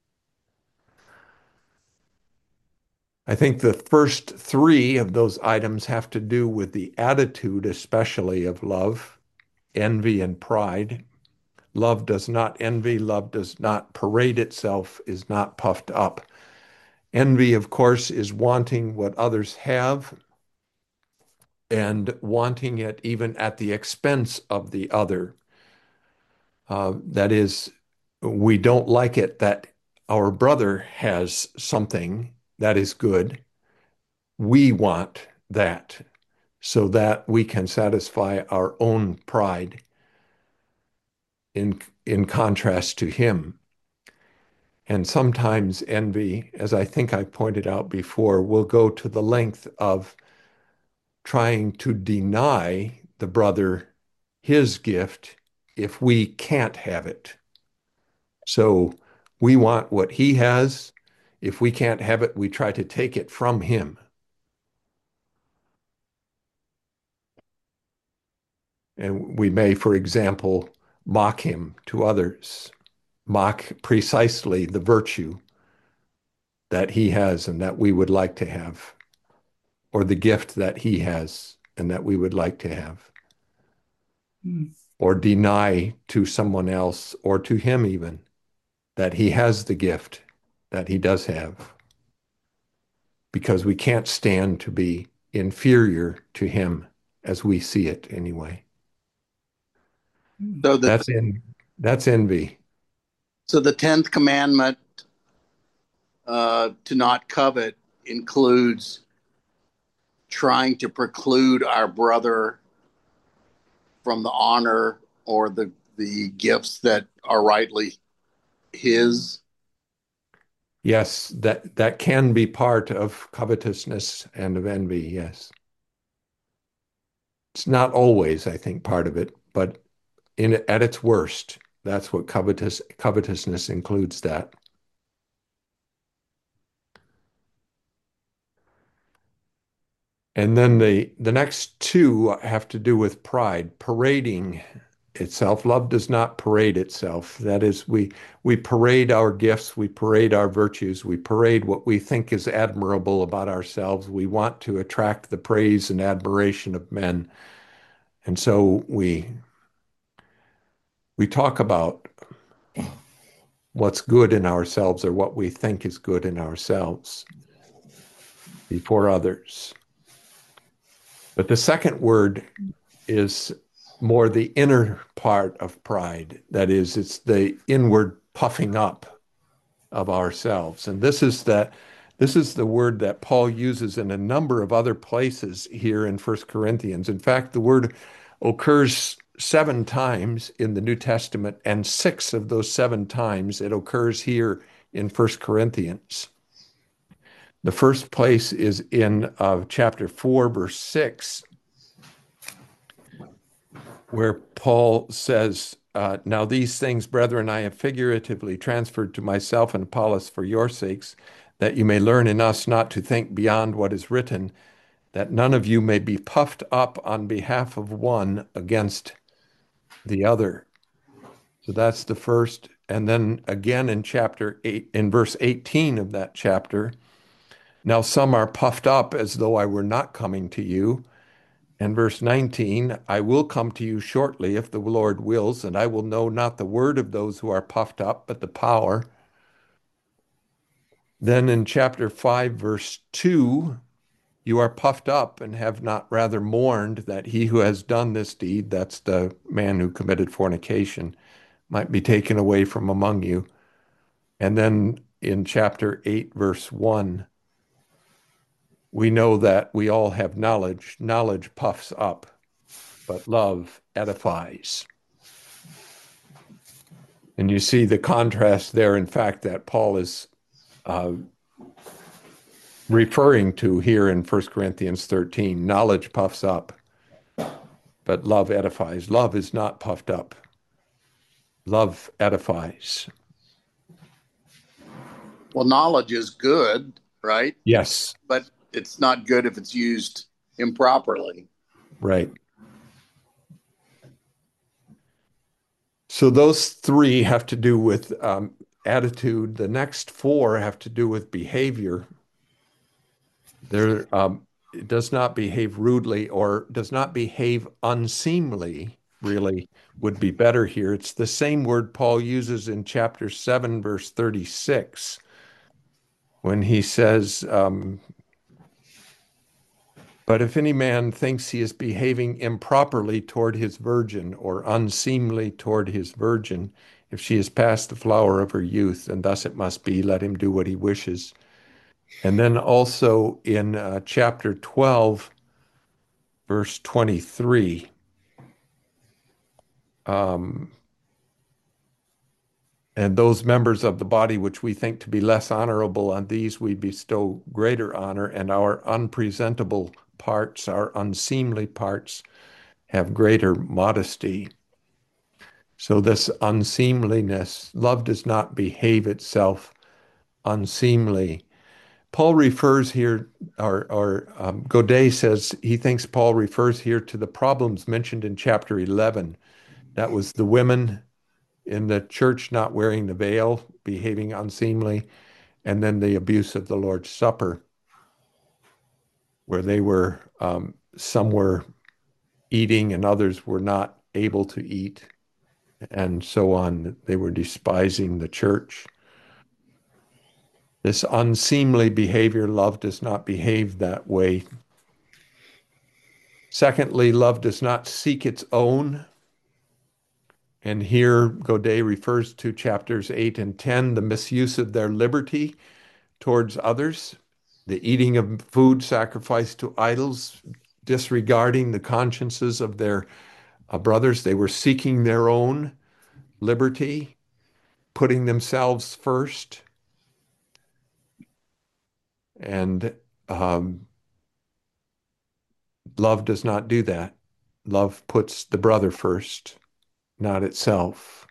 S1: I think the first three of those items have to do with the attitude, especially of love, envy, and pride. Love does not envy, love does not parade itself, is not puffed up. Envy, of course, is wanting what others have and wanting it even at the expense of the other. That is, we don't like it that our brother has something that is good. We want that so that we can satisfy our own pride in contrast to him. And sometimes envy, as I think I pointed out before, will go to the length of trying to deny the brother his gift if we can't have it. So we want what he has. If we can't have it, we try to take it from him. And we may, for example, mock him to others, mock precisely the virtue that he has and that we would like to have, or the gift that he has and that we would like to have, or deny to someone else or to him even that he has the gift that he does have, because we can't stand to be inferior to him as we see it anyway.
S4: So
S1: That's envy.
S4: so the 10th commandment, to not covet, includes trying to preclude our brother from the honor or the gifts that are rightly his.
S1: Yes, that can be part of covetousness and of envy, yes. It's not always, I think, part of it, but at its worst, that's what covetousness includes that. And then the next two have to do with pride, parading itself. Love does not parade itself. That is, we parade our gifts, we parade our virtues, we parade what we think is admirable about ourselves. We want to attract the praise and admiration of men. And so we talk about what's good in ourselves or what we think is good in ourselves before others. But the second word is more the inner part of pride. That is, it's the inward puffing up of ourselves. And this is the word that Paul uses in a number of other places here in 1 Corinthians. In fact, the word occurs 7 times in the New Testament, and 6 of those 7 times it occurs here in 1 Corinthians. The first place is in chapter 4, verse 6, where Paul says, now these things, brethren, I have figuratively transferred to myself and Apollos for your sakes, that you may learn in us not to think beyond what is written, that none of you may be puffed up on behalf of one against the other. So that's the first. And then again in chapter 8, in verse 18 of that chapter, now some are puffed up as though I were not coming to you. And verse 19, I will come to you shortly if the Lord wills, and I will know not the word of those who are puffed up, but the power. Then in chapter 5, verse 2, you are puffed up and have not rather mourned that he who has done this deed, that's the man who committed fornication, might be taken away from among you. And then in chapter 8, verse 1, we know that we all have knowledge. Knowledge puffs up, but love edifies. And you see the contrast there, in fact, that Paul is referring to here in 1 Corinthians 13. Knowledge puffs up, but love edifies. Love is not puffed up. Love edifies.
S4: Well, knowledge is good, right?
S1: Yes.
S4: But it's not good if it's used improperly.
S1: Right. So those three have to do with attitude. The next four have to do with behavior. It does not behave rudely or does not behave unseemly, really would be better here. It's the same word Paul uses in chapter 7, verse 36, when he says, but if any man thinks he is behaving improperly toward his virgin or unseemly toward his virgin, if she is past the flower of her youth, and thus it must be, let him do what he wishes. And then also in chapter 12, verse 23, and those members of the body which we think to be less honorable, on these we bestow greater honor, and our unpresentable parts, our unseemly parts, have greater modesty. So this unseemliness, love does not behave itself unseemly. Paul refers here, or Godet says he thinks Paul refers here to the problems mentioned in chapter 11. That was the women in the church not wearing the veil, behaving unseemly, and then the abuse of the Lord's Supper, where they were, some were eating and others were not able to eat, and so on. They were despising the church. This unseemly behavior, love does not behave that way. Secondly, love does not seek its own. And here Godet refers to chapters 8 and 10, the misuse of their liberty towards others, the eating of food sacrificed to idols, disregarding the consciences of their brothers. They were seeking their own liberty, putting themselves first. And love does not do that. Love puts the brother first, not itself.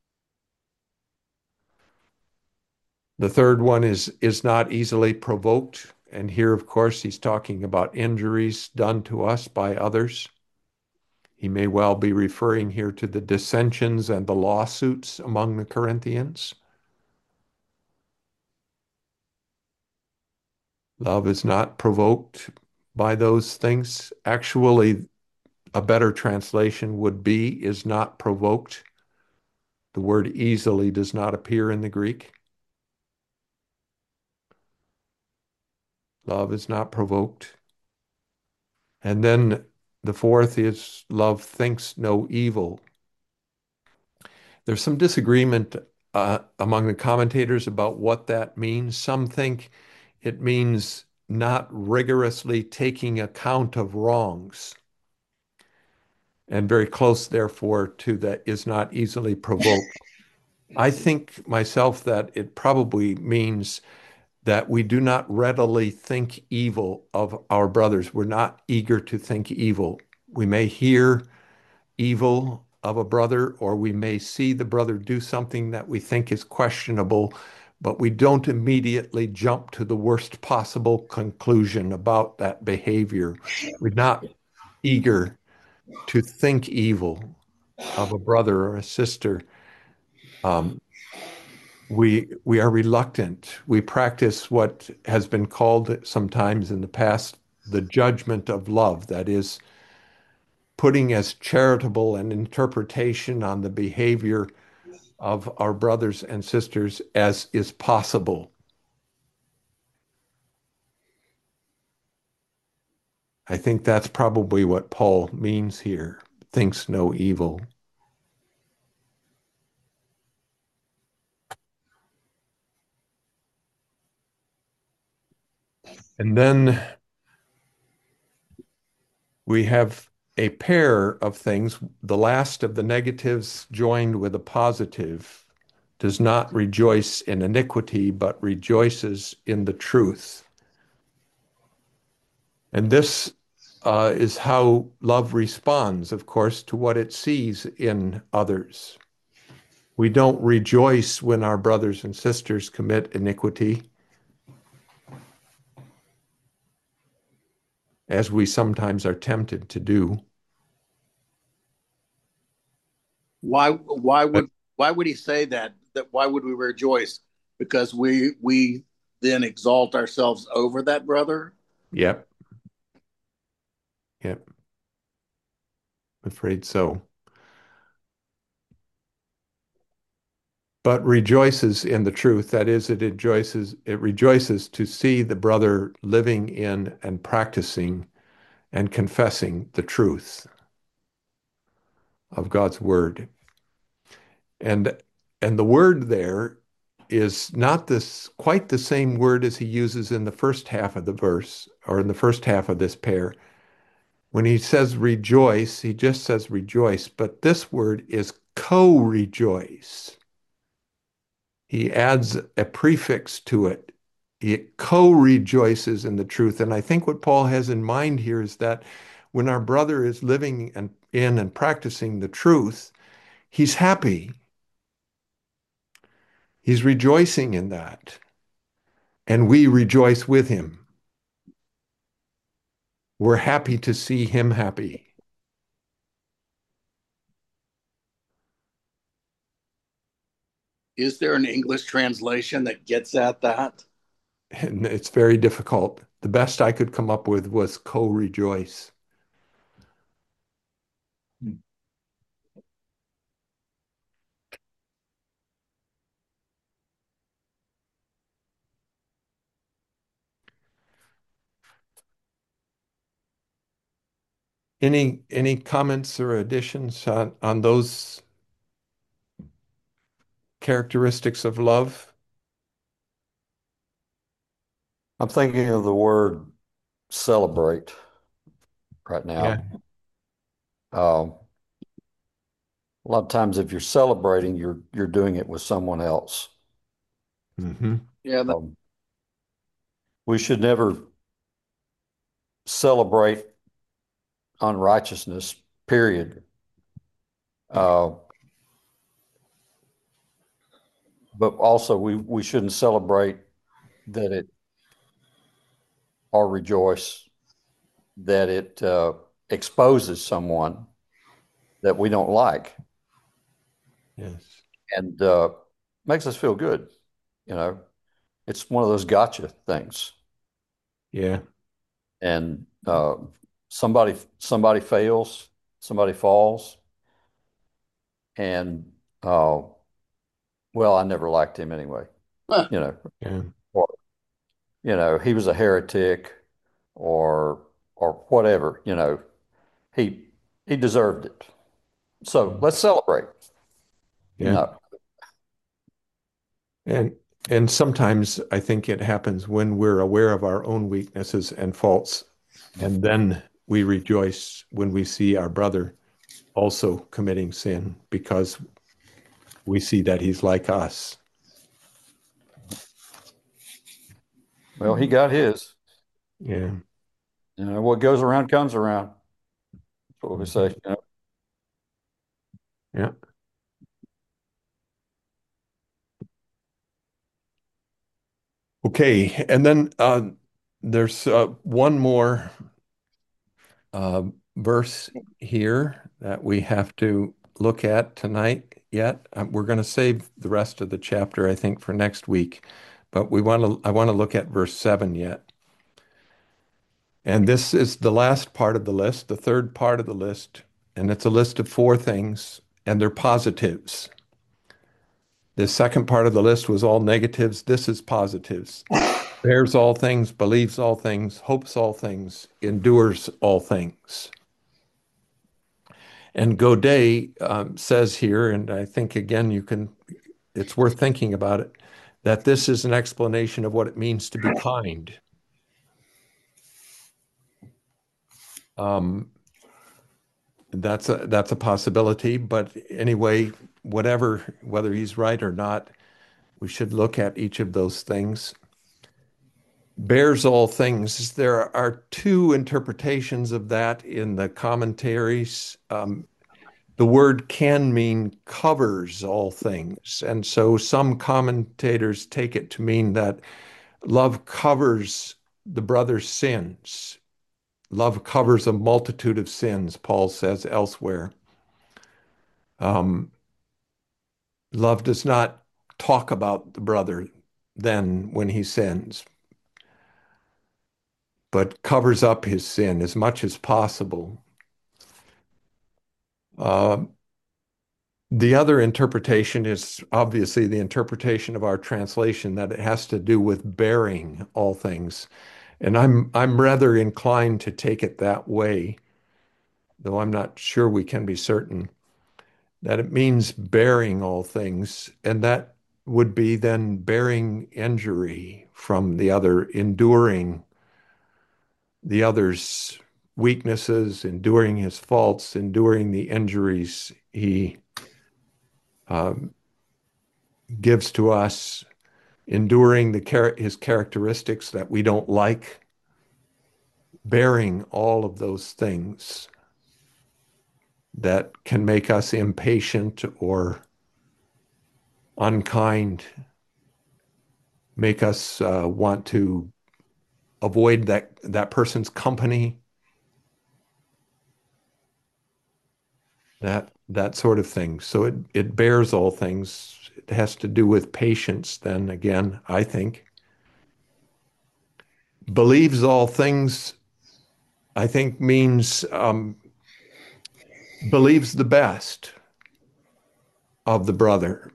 S1: The third one is not easily provoked. And here, of course, he's talking about injuries done to us by others. He may well be referring here to the dissensions and the lawsuits among the Corinthians. Love is not provoked by those things. Actually, a better translation would be is not provoked. The word easily does not appear in the Greek. Love is not provoked. And then the fourth is love thinks no evil. There's some disagreement among the commentators about what that means. Some think it means not rigorously taking account of wrongs, and very close, therefore, to that is not easily provoked. I think myself that it probably means that we do not readily think evil of our brothers. We're not eager to think evil. We may hear evil of a brother, or we may see the brother do something that we think is questionable, but we don't immediately jump to the worst possible conclusion about that behavior. We're not eager to think evil of a brother or a sister. We are reluctant. We practice what has been called sometimes in the past the judgment of love. That is, putting as charitable an interpretation on the behavior of our brothers and sisters as is possible. I think that's probably what Paul means here. Thinks no evil. And then we have a pair of things. The last of the negatives joined with a positive does not rejoice in iniquity, but rejoices in the truth. And this is how love responds, of course, to what it sees in others. We don't rejoice when our brothers and sisters commit iniquity. as we sometimes are tempted to do.
S4: Why
S1: But
S4: would he say that? That why would we rejoice? Because we then exalt ourselves over that brother?
S1: yep, yep, afraid so. But rejoices in the truth. That is, it rejoices to see the brother living in and practicing and confessing the truth of God's word. And and the word there is not this quite the same word as he uses in the first half of the verse or in the first half of this pair. When he says rejoice, he just says rejoice, but this word is co-rejoice. He adds a prefix to it. It co-rejoices in the truth. And I think what Paul has in mind here is that when our brother is living in and practicing the truth, he's happy. He's rejoicing in that. And we rejoice with him. We're happy to see him happy.
S4: Is there an English translation that gets at that?
S1: And it's very difficult. The best I could come up with was co-rejoice. Any comments or additions on those characteristics of love?
S3: I'm thinking of the word celebrate right
S1: Yeah.
S3: now. Um, a lot of times, if you're celebrating, you're doing it with someone else.
S1: Mm-hmm.
S4: Yeah,
S3: Um, we should never celebrate unrighteousness, period. Uh, but also, we shouldn't celebrate that it or rejoice that it exposes someone that we don't like
S1: Yes.
S3: and makes us feel good. You know, it's one of those gotcha things.
S1: Yeah.
S3: And somebody fails, somebody falls, and well, I never liked him anyway.
S4: huh.
S3: You know,
S1: Yeah.
S3: or he was a heretic, or whatever. He he deserved it. So let's celebrate.
S1: Yeah.
S3: No,
S1: And and sometimes I think it happens when we're aware of our own weaknesses and faults, and then we rejoice when we see our brother also committing sin because we see that he's like us.
S3: well, he got his.
S1: Yeah.
S3: What goes around comes around. That's what we say.
S1: Yeah. Okay. And then there's one more uh, verse here that we have to look at tonight yet. We're going to save the rest of the chapter, I think, for next week, but I want to look at verse 7 yet. And this is the last part of the list, the third part of the list, and it's a list of four things, and they're positives. The second part of the list was all negatives. This is positives. Bears all things, believes all things, hopes all things, endures all things. And Godet says here, and I think again it's worth thinking about it, that this is an explanation of what it means to be kind. Um, that's a possibility, but anyway, whether he's right or not, we should look at each of those things. Bears all things. There are two interpretations of that in the commentaries. The word can mean covers all things. And so some commentators take it to mean that love covers the brother's sins. love covers a multitude of sins, Paul says elsewhere. Um, love does not talk about the brother then when he sins, but covers up his sin as much as possible. Uh, the other interpretation is obviously the interpretation of our translation that it has to do with bearing all things. And I'm rather inclined to take it that way, though I'm not sure we can be certain, that it means bearing all things, and that would be then bearing injury from the other, enduring the other's weaknesses, enduring his faults, enduring the injuries he um, gives to us, enduring his characteristics that we don't like, bearing all of those things that can make us impatient or unkind, make us want to avoid that person's company, that sort of thing. So it bears all things. It has to do with patience, then again, I think. Believes all things, I think, means believes the best of the brother,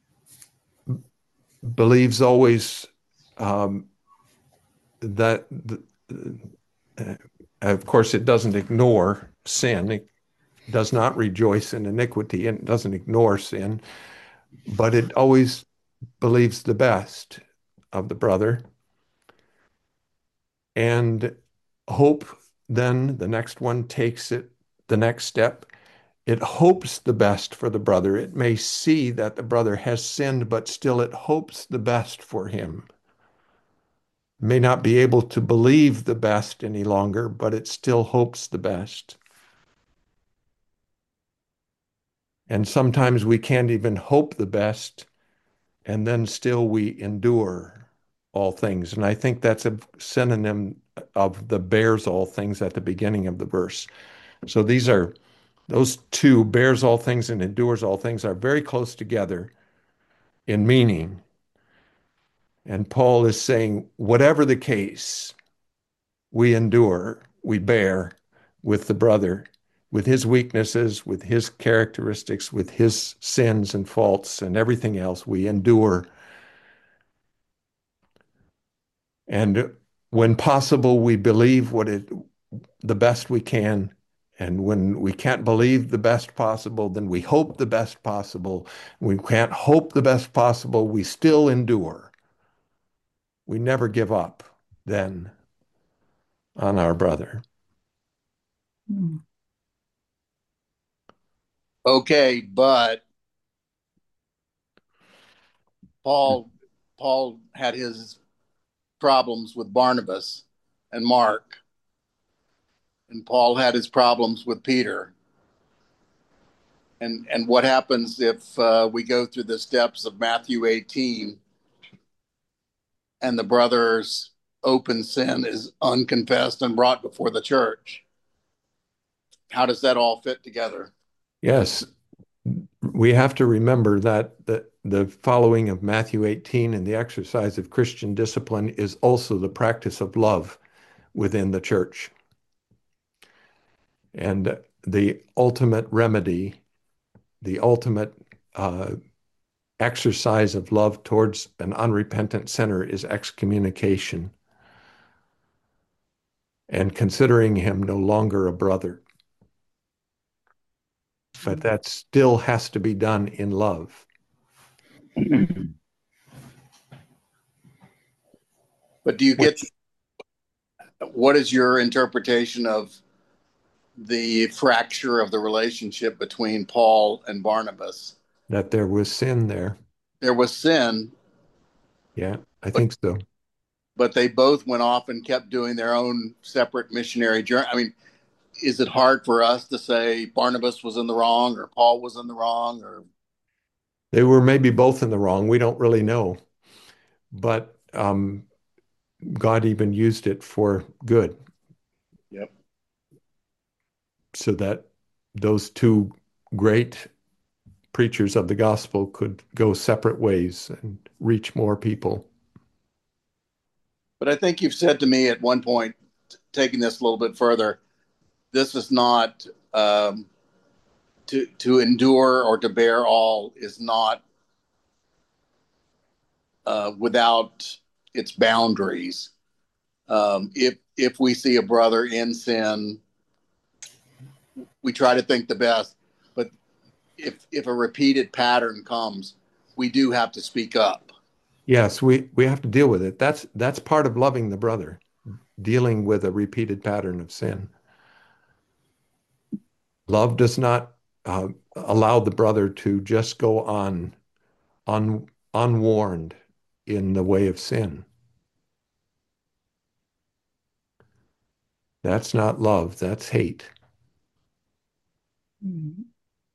S1: believes always that, uh, of course, it doesn't ignore sin. It does not rejoice in iniquity and it doesn't ignore sin, but it always believes the best of the brother. And hope, then the next one takes it the next step. It hopes the best for the brother. It may see that the brother has sinned, but still it hopes the best for him. May not be able to believe the best any longer, but it still hopes the best. And sometimes we can't even hope the best, and then still we endure all things. And I think that's a synonym of the bears all things at the beginning of the verse. So those two, bears all things and endures all things, are very close together in meaning. And Paul is saying, whatever the case, we endure, we bear with the brother, with his weaknesses, with his characteristics, with his sins and faults and everything else, we endure. And when possible, we believe the best we can. And when we can't believe the best possible, then we hope the best possible. We can't hope the best possible, we still endure. We never give up then on our brother.
S4: Okay, but Paul Paul had his problems with Barnabas and Mark, and Paul had his problems with Peter. And what happens if we go through the steps of Matthew 18 and the brother's open sin is unconfessed and brought before the church? How does that all fit together?
S1: Yes, we have to remember that the following of Matthew 18 and the exercise of Christian discipline is also the practice of love within the church. And the ultimate remedy, the ultimate exercise of love towards an unrepentant sinner is excommunication and considering him no longer a brother. But that still has to be done in love.
S4: But do you get what is your interpretation of the fracture of the relationship between Paul and Barnabas?
S1: That there was sin there.
S4: There was sin.
S1: Yeah, I think so.
S4: But they both went off and kept doing their own separate missionary journey. I mean, is it hard for us to say Barnabas was in the wrong or Paul was in the wrong? Or
S1: they were maybe both in the wrong. We don't really know. But God even used it for good.
S4: Yep.
S1: so that those two great preachers of the gospel could go separate ways and reach more people.
S4: But I think you've said to me at one point, taking this a little bit further, this is not to endure or to bear all is not without its boundaries. If we see a brother in sin, we try to think the best. But if a repeated pattern comes, we do have to speak up.
S1: Yes, we have to deal with it. That's part of loving the brother, dealing with a repeated pattern of sin. Love does not allow the brother to just go on unwarned in the way of sin. That's not love, that's hate.
S6: Hmm.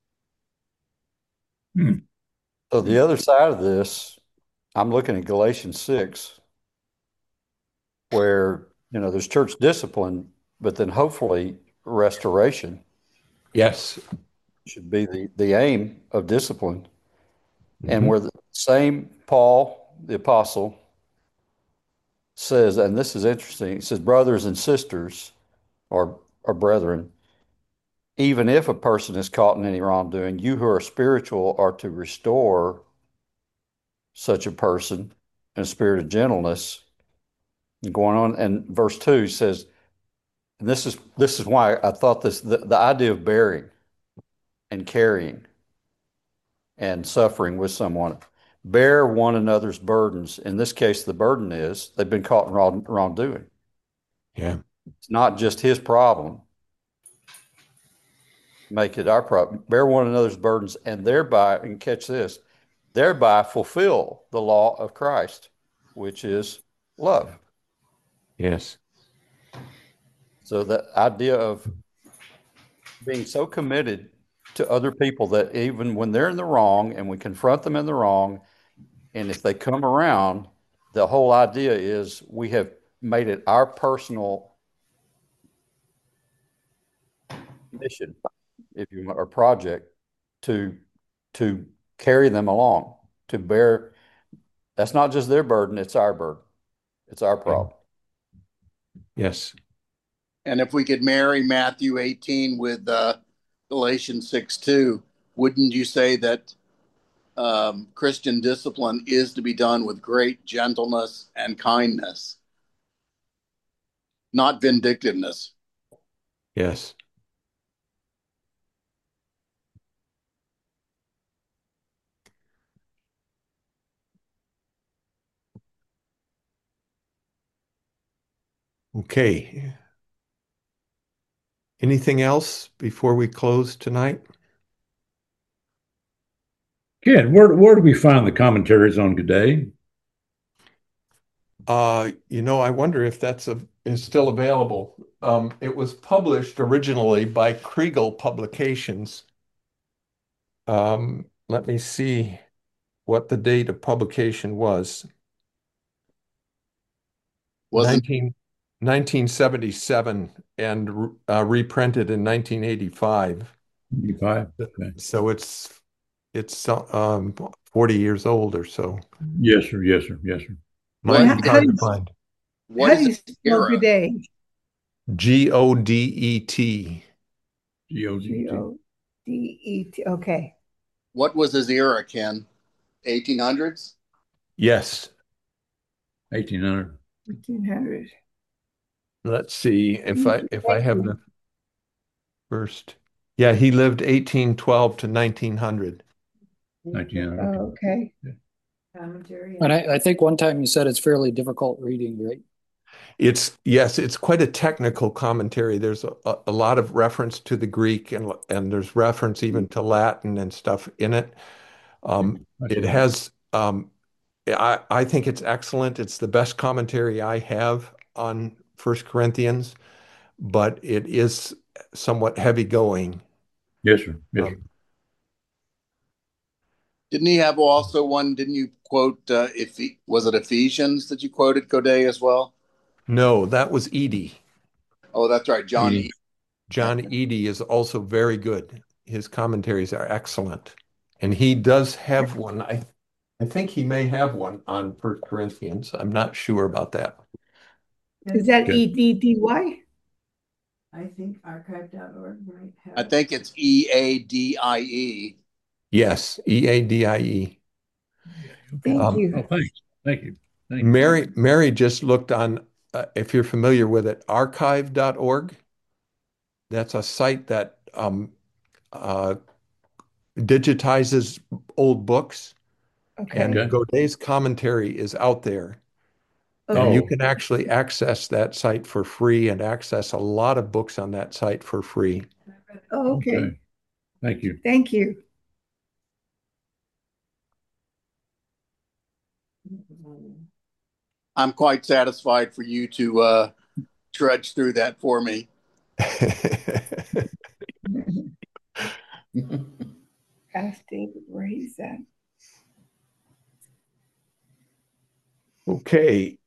S3: So the other side of this, I'm looking at Galatians 6, where, there's church discipline, but then hopefully restoration
S1: Yes.
S3: should be the aim of discipline. And
S1: Mhm.
S3: where the same Paul, the apostle, says, and this is interesting, he says, brothers and sisters or brethren, even if a person is caught in any wrongdoing, you who are spiritual are to restore such a person in a spirit of gentleness. And going on, and verse 2 says, and this is why I thought the idea of bearing and carrying and suffering with someone, bear one another's burdens. In this case, the burden is they've been caught in wrongdoing.
S1: Yeah.
S3: It's not just his problem. Make it our problem. Bear one another's burdens and thereby, and catch this, thereby fulfill the law of Christ, which is love.
S1: Yes.
S3: So the idea of being so committed to other people that even when they're in the wrong and we confront them in the wrong, and if they come around, the whole idea is we have made it our personal mission, if you want, or project to carry them along, to bear. That's not just their burden, it's our burden. It's our problem.
S1: Yes.
S4: And if we could marry Matthew 18 with Galatians 6:2, wouldn't you say that Christian discipline is to be done with great gentleness and kindness, not vindictiveness?
S1: Yes. Okay. Anything else before we close tonight?
S6: Ken, where do we find the commentaries on G'day?
S1: I wonder if is still available. It was published originally by Kriegel Publications. Let me see what the date of publication was.
S4: Wasn't
S1: 1977 and reprinted in 1985.
S6: 85? Okay.
S1: So it's 40 years old or so.
S6: Yes, sir. Yes, sir. Yes, sir.
S1: Might
S7: How
S1: be
S7: do
S1: hard
S7: you-
S1: to find.
S4: what
S7: How do
S4: is
S7: you
S4: it
S7: spell
S4: era?
S7: good day?
S1: Godet.
S6: GOGT.
S7: Godet. Okay.
S4: What was his era, Ken? 1800s?
S1: Yes.
S6: 1800.
S7: 1800.
S1: Let's see if I have the first. Yeah, he lived 1812 to 1900.
S6: 1900.
S7: Oh, okay.
S2: And I think one time you said it's fairly difficult reading, right?
S1: It's quite a technical commentary. There's a lot of reference to the Greek and there's reference even to Latin and stuff in it. It has I think it's excellent. It's the best commentary I have on First Corinthians, but it is somewhat heavy going.
S6: Yes, sir. Yes, sir.
S4: Didn't he have also one? Didn't you quote, was it Ephesians that you quoted, Godet, as well?
S1: No, that was Edie.
S4: Oh, that's right. John
S6: Edie.
S4: E.
S1: John Eady is also very good. His commentaries are excellent. And he does have one. I think he may have one on First Corinthians. I'm not sure about that.
S7: Is that
S6: Okay.
S7: EDDY?
S8: I think archive.org might have.
S4: I think it's EADIE.
S1: Yes, EADIE.
S7: Thank you.
S6: Oh, thanks. Thank you. Thank you.
S1: Mary just looked on, if you're familiar with it, archive.org. That's a site that digitizes old books, and
S7: Okay.
S6: Okay.
S1: Godet's commentary is out there. And
S7: Okay.
S1: you can actually access that site for free and access a lot of books on that site for free.
S7: Oh, okay.
S6: Okay. Thank you.
S7: Thank you.
S4: I'm quite satisfied for you to trudge through that for me.
S7: Ask David where he's at.
S1: Okay.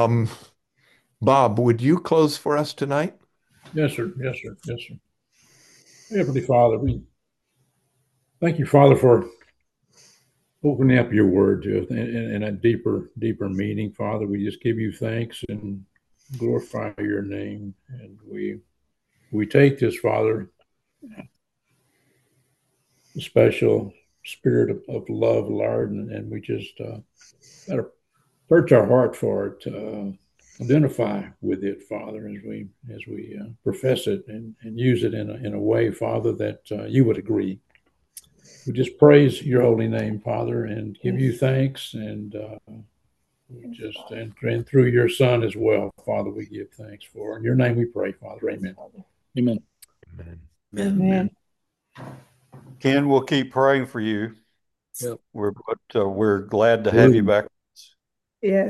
S1: Bob, would you close for us tonight?
S6: Yes, sir. Yes, sir. Yes, sir. Heavenly Father, we thank you, Father, for opening up your word to us in a deeper meaning, Father. We just give you thanks and glorify your name. And we take this, Father, the special spirit of love, Lord, and we just gotta search our heart for it, identify with it, Father, as we profess it and use it in a way, Father, that you would agree. We just praise your holy name, Father, and give you thanks, and and through your Son as well, Father, we give thanks for. In your name we pray, Father. Amen.
S2: Amen.
S7: Amen.
S3: Ken, we'll keep praying for you.
S2: Yep.
S3: We're glad to have you back.
S7: Yeah.